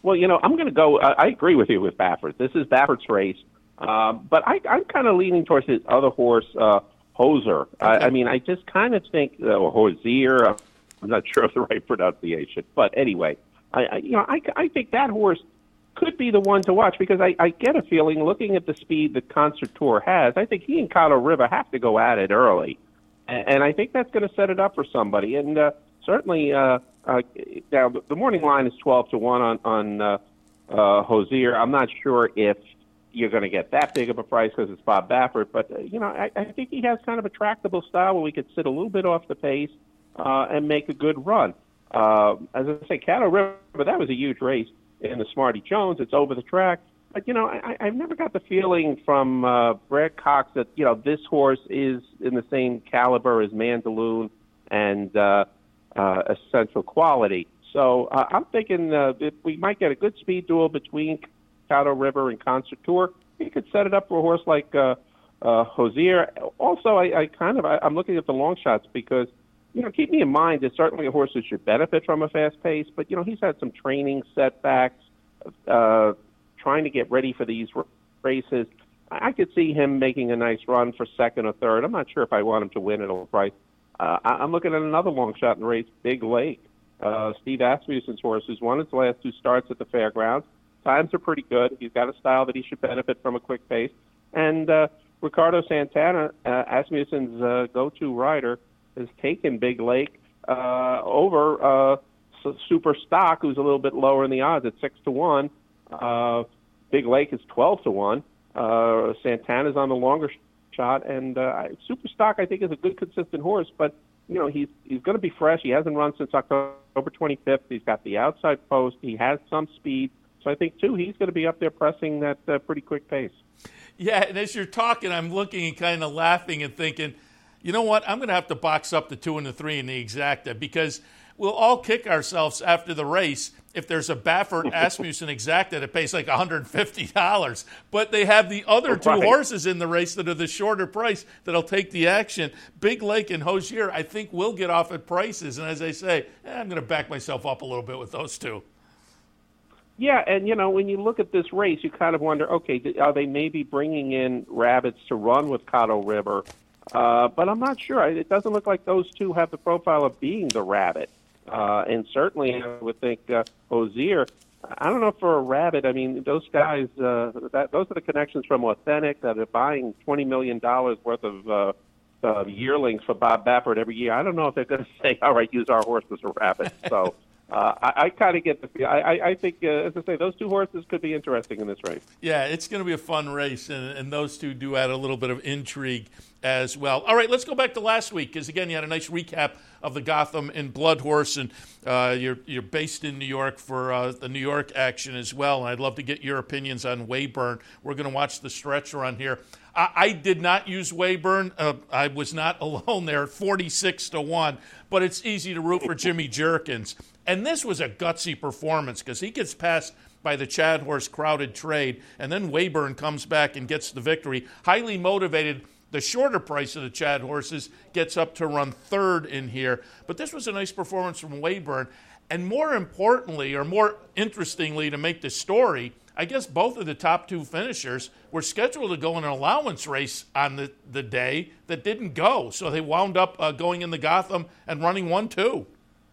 S8: Well, you know, I'm going to go. Uh, I agree with you with Baffert. This is Baffert's race, um, but I, I'm kind of leaning towards his other horse, uh, Hoser. Okay. I, I mean, I just kind of think, uh, or Hosier. I'm not sure of the right pronunciation, but anyway, I, I you know, I, I think that horse could be the one to watch because I, I get a feeling, looking at the speed that Concert Tour has, I think he and Caddo River have to go at it early, and, and I think that's going to set it up for somebody. And uh, certainly, uh, uh, now the morning line is twelve to one on on uh, uh, Hosier. I'm not sure if you're going to get that big of a price because it's Bob Baffert, but uh, you know, I, I think he has kind of a tractable style where we could sit a little bit off the pace uh, and make a good run. Uh, as I say, Caddo River, that was a huge race in the Smarty Jones. It's over the track. But, you know, I, I've never got the feeling from uh, Brad Cox that, you know, this horse is in the same caliber as Mandaloun and uh, uh, Essential Quality. So uh, I'm thinking uh, if we might get a good speed duel between Caddo River and Concert Tour. We could set it up for a horse like uh, uh, Hosier. Also, I, I kind of, I, I'm looking at the long shots because, you know, keep me in mind, there's certainly a horse that should benefit from a fast pace, but, you know, he's had some training setbacks, uh, trying to get ready for these races. I could see him making a nice run for second or third. I'm not sure if I want him to win at a price. Uh, I'm looking at another long shot in the race, Big Lake. Uh, Steve Asmussen's horse, who's won his last two starts at the fairgrounds. Times are pretty good. He's got a style that he should benefit from a quick pace. And uh, Ricardo Santana, uh, Asmussen's uh, go-to rider, has taken Big Lake uh, over uh, Super Stock, who's a little bit lower in the odds at six to one. Uh, Big Lake is twelve to one. Uh, Santana's on the longer shot, and uh, Super Stock I think is a good, consistent horse. But you know he's he's going to be fresh. He hasn't run since October twenty-fifth. He's got the outside post. He has some speed. So I think too he's going to be up there pressing that uh, pretty quick pace.
S2: Yeah, and as you're talking, I'm looking and kind of laughing and thinking, you know what? I'm going to have to box up the two and the three in the exacta because we'll all kick ourselves after the race if there's a Baffert Asmussen exacta that pays like one hundred fifty dollars. But they have the other two
S8: right.
S2: horses in the race that are the shorter price that'll take the action. Big Lake and Hosier, I think, will get off at prices. And as I say, eh, I'm going to back myself up a little bit with those two.
S8: Yeah, and, you know, when you look at this race, you kind of wonder, okay, are they maybe bringing in rabbits to run with Caddo River? Uh, but I'm not sure. It doesn't look like those two have the profile of being the rabbit. Uh, and certainly I would think uh, Hosier, I don't know for a rabbit. I mean, those guys, uh, that, those are the connections from Authentic that are buying twenty million dollars worth of uh, uh, yearlings for Bob Baffert every year. I don't know if they're going to say, all right, use our horse as a rabbit. So uh, I, I kind of get the feel. I, I, I think, uh, as I say, those two horses could be interesting in this race.
S2: Yeah, it's going to be a fun race, and, and those two do add a little bit of intrigue as well. All right, let's go back to last week because, again, you had a nice recap of the Gotham and Blood Horse, and uh, you're you're based in New York for uh, the New York action as well, and I'd love to get your opinions on Wayburn. We're going to watch the stretch run here. I, I did not use Wayburn. Uh, I was not alone there at forty-six to one, but it's easy to root for Jimmy Jerkins. And this was a gutsy performance because he gets passed by the Chad Horse Crowded Trade, and then Wayburn comes back and gets the victory. Highly motivated. The shorter price of the Chad horses gets up to run third in here. But this was a nice performance from Wayburn. And more importantly, or more interestingly to make the story, I guess both of the top two finishers were scheduled to go in an allowance race on the, the day that didn't go. So they wound up uh, going in the Gotham and running one two.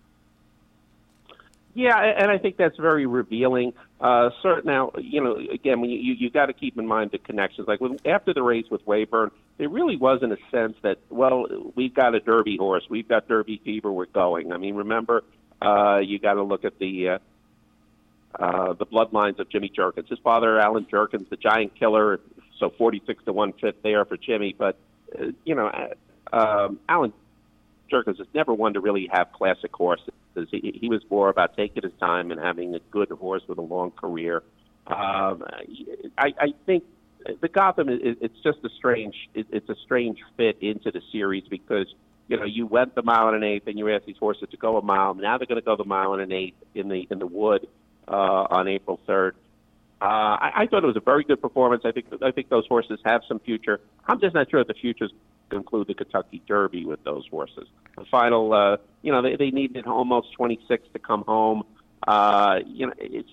S8: Yeah, and I think that's very revealing. Uh, certain now, you know, again, when you you, you got to keep in mind the connections. Like with, after the race with Wayburn, there really wasn't a sense that, well, we've got a Derby horse, we've got Derby fever, we're going. I mean, remember, uh, you got to look at the uh, uh, the bloodlines of Jimmy Jerkins. His father, Alan Jerkins, the giant killer, so forty-six to one fit there for Jimmy. But uh, you know, um, Alan Jerkins has never one to really have classic horses. He, he was more about taking his time and having a good horse with a long career. Um, I, I think the Gotham is it's just a strange it, it's a strange fit into the series because you know you went the mile and an eighth and you asked these horses to go a mile. Now they're going to go the mile and an eighth in the in the Wood uh, on April third. Uh, I, I thought it was a very good performance. I think I think those horses have some future. I'm just not sure if the future's include the Kentucky Derby with those horses. The final, uh, you know, they, they needed almost twenty-six to come home. Uh, you know, so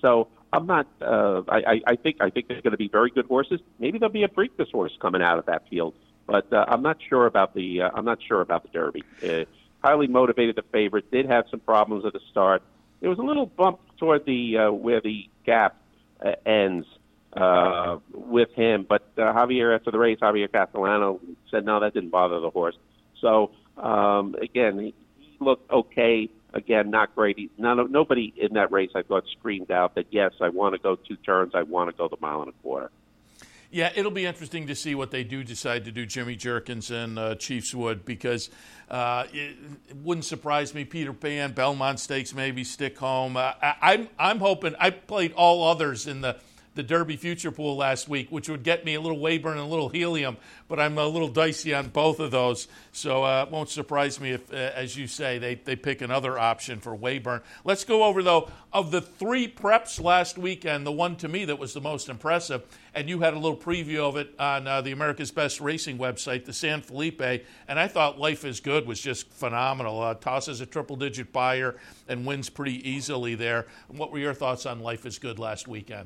S8: I'm not. Uh, I, I think I think they're going to be very good horses. Maybe there'll be a Preakness horse coming out of that field, but uh, I'm not sure about the. Uh, I'm not sure about the Derby. Uh, highly motivated, the favorite did have some problems at the start. There was a little bump toward the uh, where the gap uh, ends uh, with him, but uh, Javier after the race, Javier Castellano said no, that didn't bother the horse. So um, again, he, he looked okay. Again, not great. He, none, nobody in that race, I thought, screamed out that, yes, I want to go two turns, I want to go the mile and a quarter.
S2: Yeah, it'll be interesting to see what they do decide to do, Jimmy Jerkins and uh, Chiefs Wood, because uh, it, it wouldn't surprise me. Peter Pan, Belmont Stakes, maybe stick home. Uh, I, I'm I'm hoping. I played all others in the the Derby Future Pool last week, which would get me a little Wayburn and a little Helium, but I'm a little dicey on both of those. So uh, it won't surprise me if, uh, as you say, they, they pick another option for Wayburn. Let's go over, though, of the three preps last weekend, the one to me that was the most impressive, and you had a little preview of it on uh, the America's Best Racing website, the San Felipe, and I thought Life is Good was just phenomenal. Uh, tosses a triple-digit buyer and wins pretty easily there. What were your thoughts on Life is Good last weekend?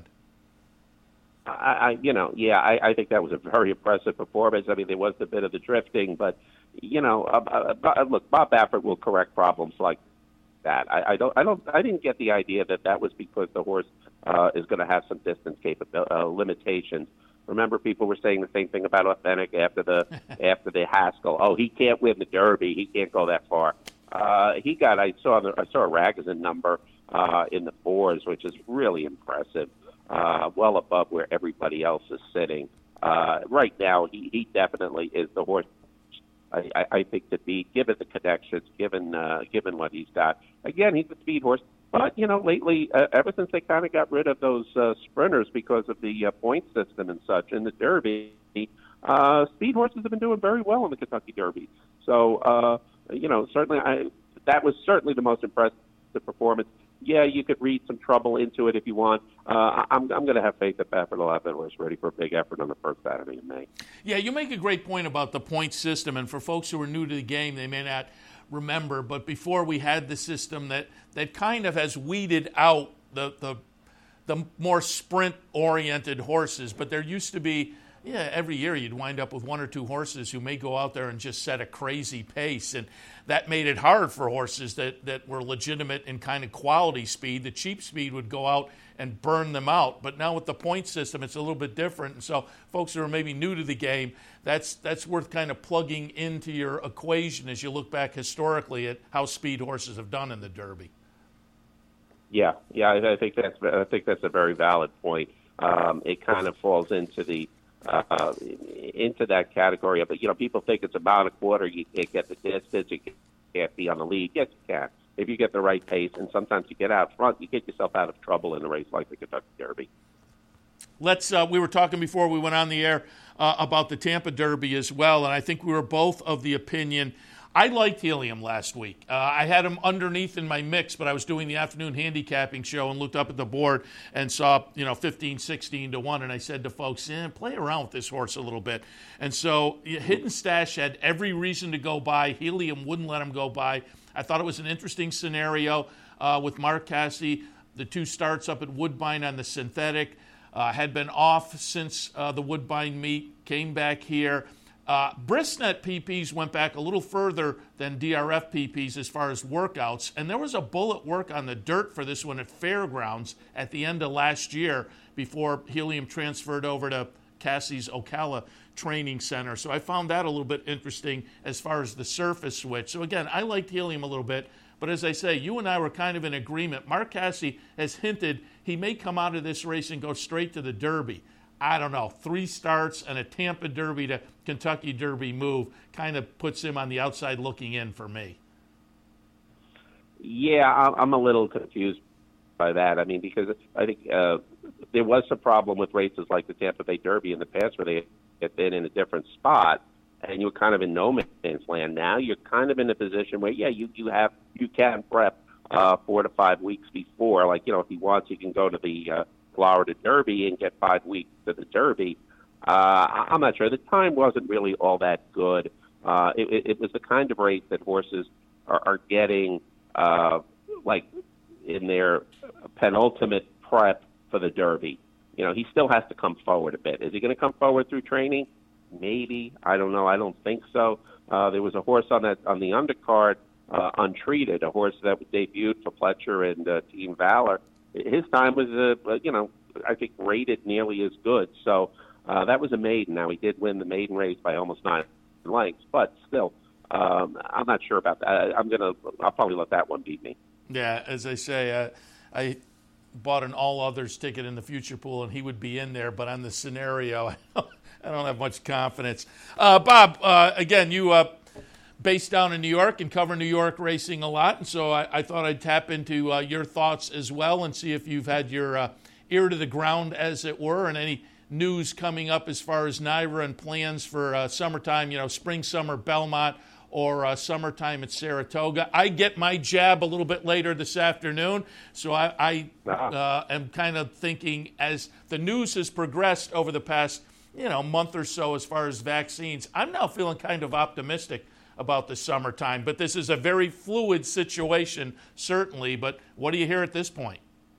S8: I, I, you know, yeah, I, I think that was a very impressive performance. I mean, there was a bit of the drifting, but you know, uh, uh, look, Bob Baffert will correct problems like that. I, I don't, I don't, I didn't get the idea that that was because the horse uh, is going to have some distance capability uh, limitations. Remember, people were saying the same thing about Authentic after the after the Haskell. Oh, he can't win the Derby. He can't go that far. Uh, he got. I saw. The, I saw a Ragozin number uh, in the fours, which is really impressive. Uh, well above where everybody else is sitting. Uh, right now, he, he definitely is the horse I, I, I think to beat, given the connections, given uh, given what he's got. Again, he's a speed horse, but, you know, lately, uh, ever since they kind of got rid of those uh, sprinters because of the uh, point system and such in the Derby, uh, speed horses have been doing very well in the Kentucky Derby. So, uh, you know, certainly I, that was certainly the most impressive performance. Yeah, you could read some trouble into it if you want. Uh, I'm, I'm going to have faith that Baffert will have that horse ready for a big effort on the first Saturday in May.
S2: Yeah, you make a great point about the point system, and for folks who are new to the game, they may not remember, but before we had the system that, that kind of has weeded out the, the, the more sprint-oriented horses, but there used to be, yeah, every year you'd wind up with one or two horses who may go out there and just set a crazy pace, and that made it hard for horses that, that were legitimate in kind of quality speed. The cheap speed would go out and burn them out. But now with the point system, it's a little bit different. And so folks who are maybe new to the game, that's that's worth kind of plugging into your equation as you look back historically at how speed horses have done in the Derby.
S8: Yeah, yeah, I, I think that's I think that's a very valid point. Um, it kind of falls into the Uh, into that category of it. You know, people think it's a mile and a quarter, you can't get the distance, you can't be on the lead. Yes, you can. If you get the right pace, and sometimes you get out front, you get yourself out of trouble in a race like the Kentucky Derby.
S2: Let's. Uh, we were talking before we went on the air uh, about the Tampa Derby as well, and I think we were both of the opinion. I liked Helium last week. Uh, I had him underneath in my mix, but I was doing the afternoon handicapping show and looked up at the board and saw, you know, fifteen, sixteen to one, and I said to folks, eh, play around with this horse a little bit. And so Hidden Stash had every reason to go by. Helium wouldn't let him go by. I thought it was an interesting scenario uh, with Mark Casse, the two starts up at Woodbine on the synthetic, uh, had been off since uh, the Woodbine meet, came back here. Uh, Brisnet P Ps went back a little further than D R F P Ps as far as workouts, and there was a bullet work on the dirt for this one at Fairgrounds at the end of last year before Helium transferred over to Cassie's Ocala Training Center. So I found that a little bit interesting as far as the surface switch. So again, I liked Helium a little bit, but as I say, you and I were kind of in agreement. Mark Casse has hinted he may come out of this race and go straight to the Derby. I don't know, three starts and a Tampa Derby to Kentucky Derby move kind of puts him on the outside looking in for me.
S8: Yeah, I'm a little confused by that. I mean, because I think uh, there was a problem with races like the Tampa Bay Derby in the past where they had been in a different spot and you were kind of in no man's land. Now you're kind of in a position where, yeah, you, you have you can prep uh, four to five weeks before. Like, you know, if he wants, he can go to the uh, Florida Derby and get five weeks to the Derby. Uh, I'm not sure. The time wasn't really all that good. Uh, it, it, it was the kind of race that horses are, are getting, uh, like, in their penultimate prep for for the Derby. You know, he still has to come forward a bit. Is he going to come forward through training? Maybe. I don't know. I don't think so. Uh, there was a horse on that on the undercard, uh, Untreated, a horse that debuted for Pletcher and uh, Team Valor. His time was, uh, you know, I think rated nearly as good. So uh, that was a maiden. Now, he did win the maiden race by almost nine lengths, but still, um, I'm not sure about that. I, I'm going to, I'll probably let that one beat me.
S2: Yeah, as I say, uh, I bought an all-others ticket in the future pool, and he would be in there, but on the scenario, I don't, I don't have much confidence. Uh, Bob, uh, again, you uh, based down in New York and cover New York racing a lot, and so I, I thought I'd tap into uh, your thoughts as well and see if you've had your uh, ear to the ground, as it were, and any news coming up as far as NYRA and plans for uh, summertime, you know, spring, summer, Belmont, or uh, summertime at Saratoga. I get my jab a little bit later this afternoon, so I, I uh, am kind of thinking as the news has progressed over the past, you know, month or so as far as vaccines, I'm now feeling kind of optimistic about the summertime. But this is a very fluid situation, certainly. But what do you hear at this point?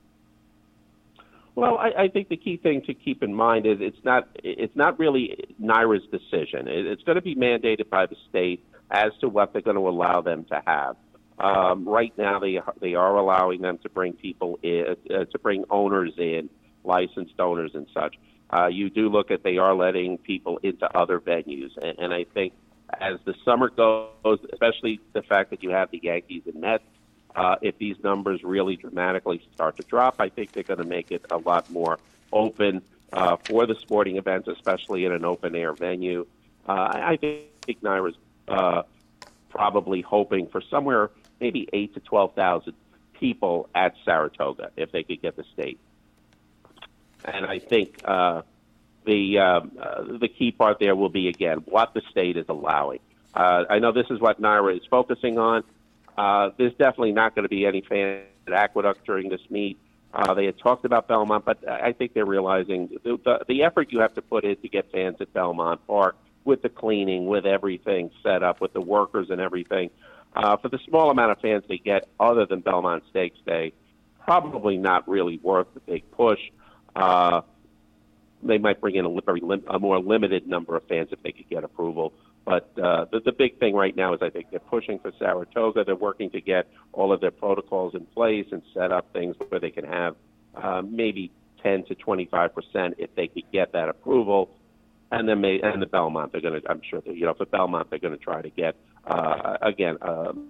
S8: Well, I, I think the key thing to keep in mind is it's not it's not really NYRA's decision. It, it's going to be mandated by the state as to what they're going to allow them to have. Um, right now, they they are allowing them to bring people in, uh, to bring owners in, licensed owners and such. Uh, you do look at they are letting people into other venues, and, and I think as the summer goes, especially the fact that you have the Yankees and Mets, uh, if these numbers really dramatically start to drop, I think they're going to make it a lot more open uh, for the sporting events, especially in an open-air venue. Uh, I, I think NYRA's Uh, probably hoping for somewhere maybe eight to twelve thousand people at Saratoga if they could get the state. And I think uh, the um, uh, the key part there will be again what the state is allowing. Uh, I know this is what NYRA is focusing on. Uh, there's definitely not going to be any fans at Aqueduct during this meet. Uh, they had talked about Belmont, but I think they're realizing the, the, the effort you have to put in to get fans at Belmont Park, with the cleaning, with everything set up, with the workers and everything. Uh, for the small amount of fans they get other than Belmont Stakes Day, probably not really worth the big push. Uh, they might bring in a, very lim- a more limited number of fans if they could get approval. But uh, the, the big thing right now is I think they're pushing for Saratoga. They're working to get all of their protocols in place and set up things where they can have uh, maybe ten to twenty-five percent if they could get that approval. And then, may, and the Belmont, they're going to. I'm sure that you know, for Belmont, they're going to try to get uh, again. Um,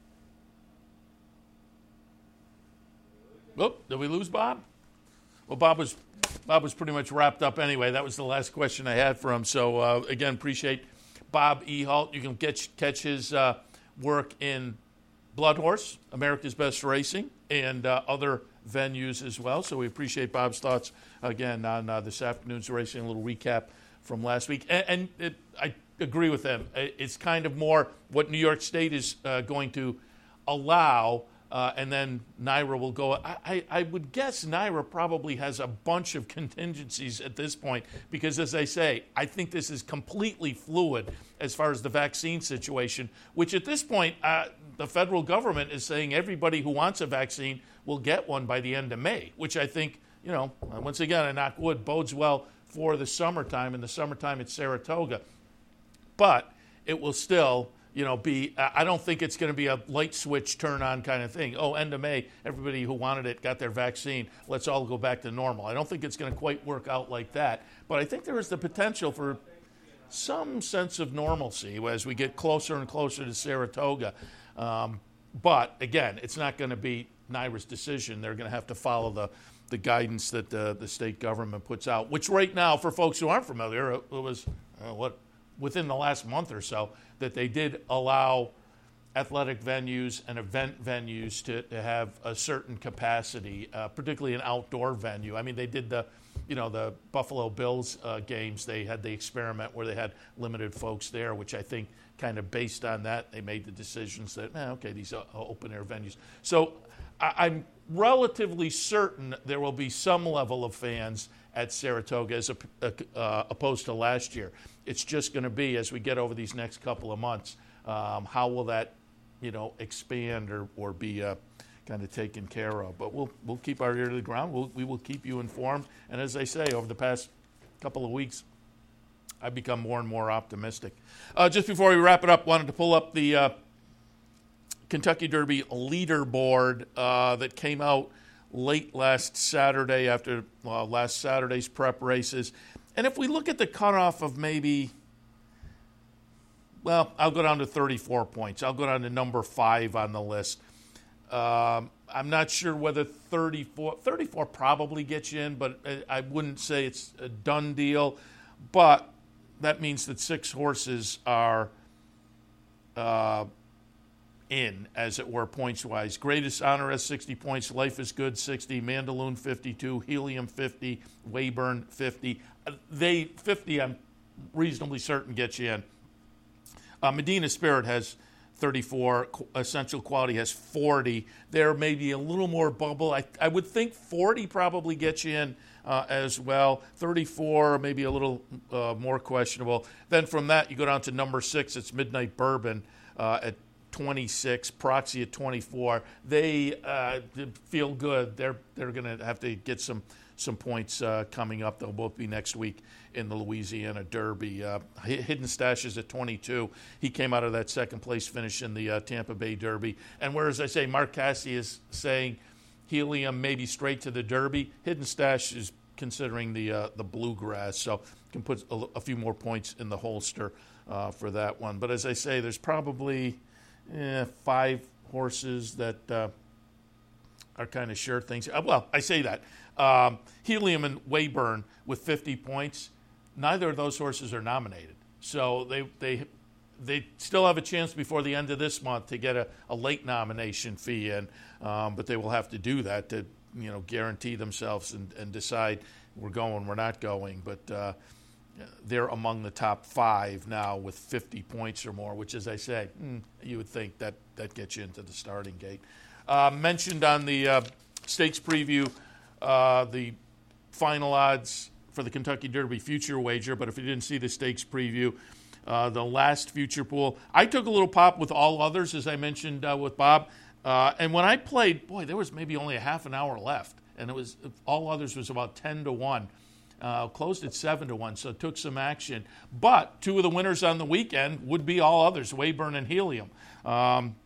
S2: oh, did we lose Bob? Well, Bob was Bob was pretty much wrapped up anyway. That was the last question I had for him. So uh, again, appreciate Bob Ehalt. You can get, catch his uh, work in Blood Horse, America's Best Racing, and uh, other venues as well. So we appreciate Bob's thoughts again on uh, this afternoon's racing. A little recap from last week. And, and it, I agree with them. It's kind of more what New York State is uh, going to allow, uh, and then NYRA will go. I, I, I would guess NYRA probably has a bunch of contingencies at this point because, as I say, I think this is completely fluid as far as the vaccine situation, which at this point, uh, the federal government is saying everybody who wants a vaccine will get one by the end of May, which I think, you know, once again, I knock wood, bodes well for the summertime, and the summertime at Saratoga. But it will still, you know, be, I don't think it's going to be a light switch turn on kind of thing. Oh, end of May, everybody who wanted it got their vaccine. Let's all go back to normal. I don't think it's going to quite work out like that. But I think there is the potential for some sense of normalcy as we get closer and closer to Saratoga. Um, but, again, it's not going to be NYRA's decision. They're going to have to follow the the guidance that the, the state government puts out, which right now, for folks who aren't familiar, it was uh, what within the last month or so that they did allow athletic venues and event venues to, to have a certain capacity, uh, particularly an outdoor venue. I mean, they did the, you know, the Buffalo Bills uh, games. They had the experiment where they had limited folks there, which I think kind of based on that, they made the decisions that, eh, okay, these are open-air venues. So I, I'm relatively certain there will be some level of fans at Saratoga as a, uh, opposed to last year. It's just going to be, as we get over these next couple of months, um, how will that, you know, expand or, or be uh, kind of taken care of. But we'll we'll keep our ear to the ground. We'll, we will keep you informed. And as I say, over the past couple of weeks, I've become more and more optimistic. Uh, just before we wrap it up, wanted to pull up the uh, Kentucky Derby leaderboard uh, that came out late last Saturday after uh, last Saturday's prep races. And if we look at the cutoff of maybe, well, I'll go down to thirty-four points. I'll go down to number five on the list. Um, I'm not sure whether thirty-four, thirty-four probably gets you in, but I wouldn't say it's a done deal. But that means that six horses are uh, in, as it were, points-wise. Greatest Honor has sixty points, Life is Good sixty, Mandaloun fifty-two, Helium fifty, Wayburn fifty. They fifty, I'm reasonably certain, gets you in. Uh, Medina Spirit has thirty-four. Essential Quality has forty. There may be a little more bubble. I, I would think forty probably gets you in uh, as well. thirty-four, maybe a little uh, more questionable. Then from that, you go down to number six. It's Midnight Bourbon uh, at twenty-six. Proxy at twenty-four. They uh, feel good. They're they're going to have to get some some points uh, coming up. They'll both be next week in the Louisiana Derby. Uh, Hidden Stash is at twenty-two. He came out of that second place finish in the uh, Tampa Bay Derby. And whereas I say Mark Cassidy is saying Helium maybe straight to the Derby, Hidden Stash is considering the uh, the Bluegrass, so can put a, a few more points in the holster uh, for that one. But as I say, there's probably eh, five horses that uh, are kind of sure things. Well, I say that. Um, Helium and Wayburn with fifty points. Neither of those horses are nominated. So they they they still have a chance before the end of this month to get a, a late nomination fee in, um, but they will have to do that to you know guarantee themselves and, and decide we're going, we're not going. But uh, they're among the top five now with fifty points or more, which, as I say, mm, you would think that, that gets you into the starting gate. Uh, mentioned on the uh, stakes preview, uh, the final odds for the Kentucky Derby future wager, but if you didn't see the stakes preview, uh, the last future pool, I took a little pop with All Others, as I mentioned uh, with Bob, uh, and when I played, boy, there was maybe only a half an hour left, and it was All Others was about ten to one, uh, closed at seven to one, so it took some action. But two of the winners on the weekend would be All Others, Wayburn and Helium. Um,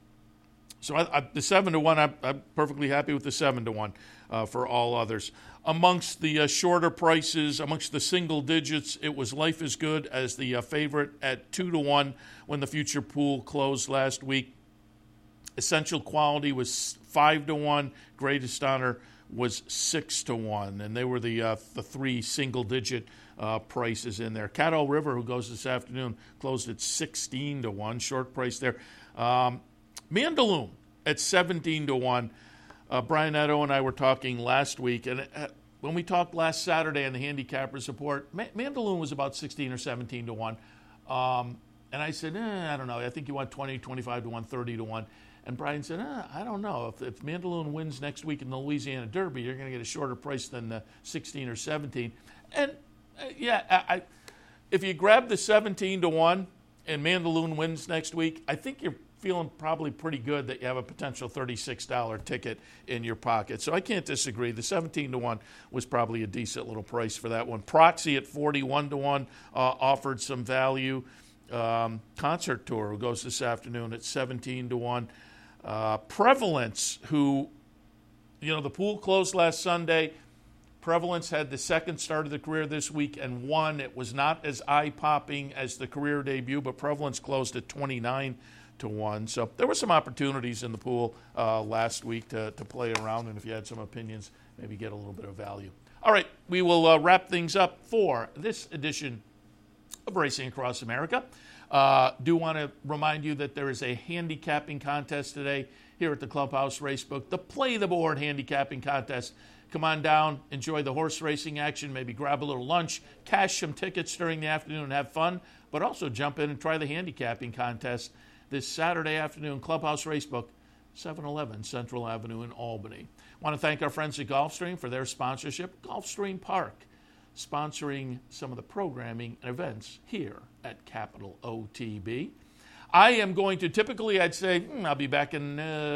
S2: so I, I, the seven to one, I'm, I'm perfectly happy with the seven to one uh, for All Others. Amongst the uh, shorter prices, amongst the single digits, it was Life is Good as the uh, favorite at two to one when the future pool closed last week. Essential Quality was five to one. Greatest Honor was six to one, and they were the uh, the three single digit uh, prices in there. Caddo River, who goes this afternoon, closed at sixteen to one. Short price there. Um, Mandaloun at seventeen to one. Uh, Brian Edo and I were talking last week, and uh, when we talked last Saturday on the Handicappers Report, Ma- Mandaloun was about sixteen or seventeen to one. Um, and I said, eh, I don't know. I think you want twenty, twenty-five to one, thirty to one. And Brian said, eh, I don't know. If, if Mandaloun wins next week in the Louisiana Derby, you're going to get a shorter price than uh, sixteen or seventeen. And, uh, yeah, I, I, if you grab the seventeen to one and Mandaloun wins next week, I think you're feeling probably pretty good that you have a potential thirty-six dollars ticket in your pocket. So I can't disagree. The seventeen to one was probably a decent little price for that one. Proxy at forty-one to one uh, offered some value. Um, Concert Tour, who goes this afternoon at seventeen to one. Uh, Prevalence, who, you know, the pool closed last Sunday. Prevalence had the second start of the career this week and won. It was not as eye-popping as the career debut, but Prevalence closed at twenty-nine to one. So there were some opportunities in the pool uh, last week to, to play around, and if you had some opinions, maybe get a little bit of value. All right, we will uh, wrap things up for this edition of Racing Across America. Uh, do want to remind you that there is a handicapping contest today here at the Clubhouse Racebook, the Play the Board handicapping contest. Come on down, enjoy the horse racing action, maybe grab a little lunch, cash some tickets during the afternoon and have fun, but also jump in and try the handicapping contest this Saturday afternoon, Clubhouse Racebook, seven eleven Central Avenue in Albany. I want to thank our friends at Gulfstream for their sponsorship. Gulfstream Park, sponsoring some of the programming and events here at Capital O T B. I am going to, typically I'd say, hmm, I'll be back in uh,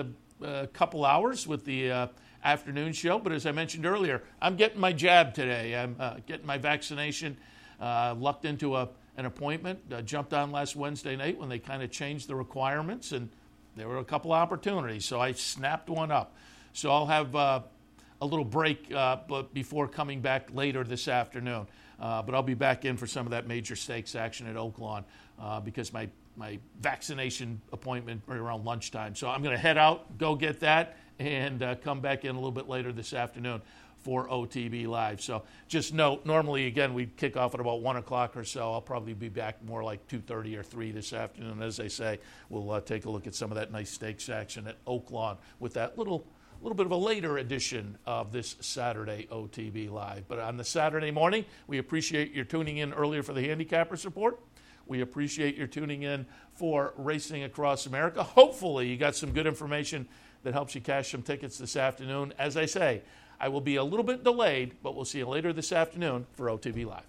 S2: uh, couple hours with the uh, afternoon show. But as I mentioned earlier, I'm getting my jab today. I'm uh, getting my vaccination. Uh, lucked into a an appointment. Uh, jumped on last Wednesday night when they kind of changed the requirements, and there were a couple opportunities. So I snapped one up. So I'll have uh, a little break uh, but before coming back later this afternoon. Uh, but I'll be back in for some of that major stakes action at Oaklawn uh, because my, my vaccination appointment right around lunchtime. So I'm going to head out, go get that, and uh, come back in a little bit later this afternoon for O T B Live. So just note, normally, again, we kick off at about one o'clock or so. I'll probably be back more like two thirty or three this afternoon. As I say, we'll uh, take a look at some of that nice stakes action at Oaklawn with that little little bit of a later edition of this Saturday O T B Live. But on the Saturday morning, we appreciate your tuning in earlier for the Handicappers Report. We appreciate your tuning in for Racing Across America. Hopefully you got some good information that helps you cash some tickets this afternoon. As I say, I will be a little bit delayed, but we'll see you later this afternoon for O T B Live.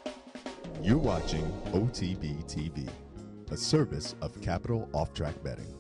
S9: You're watching O T B T V, a service of Capital Off Track Betting.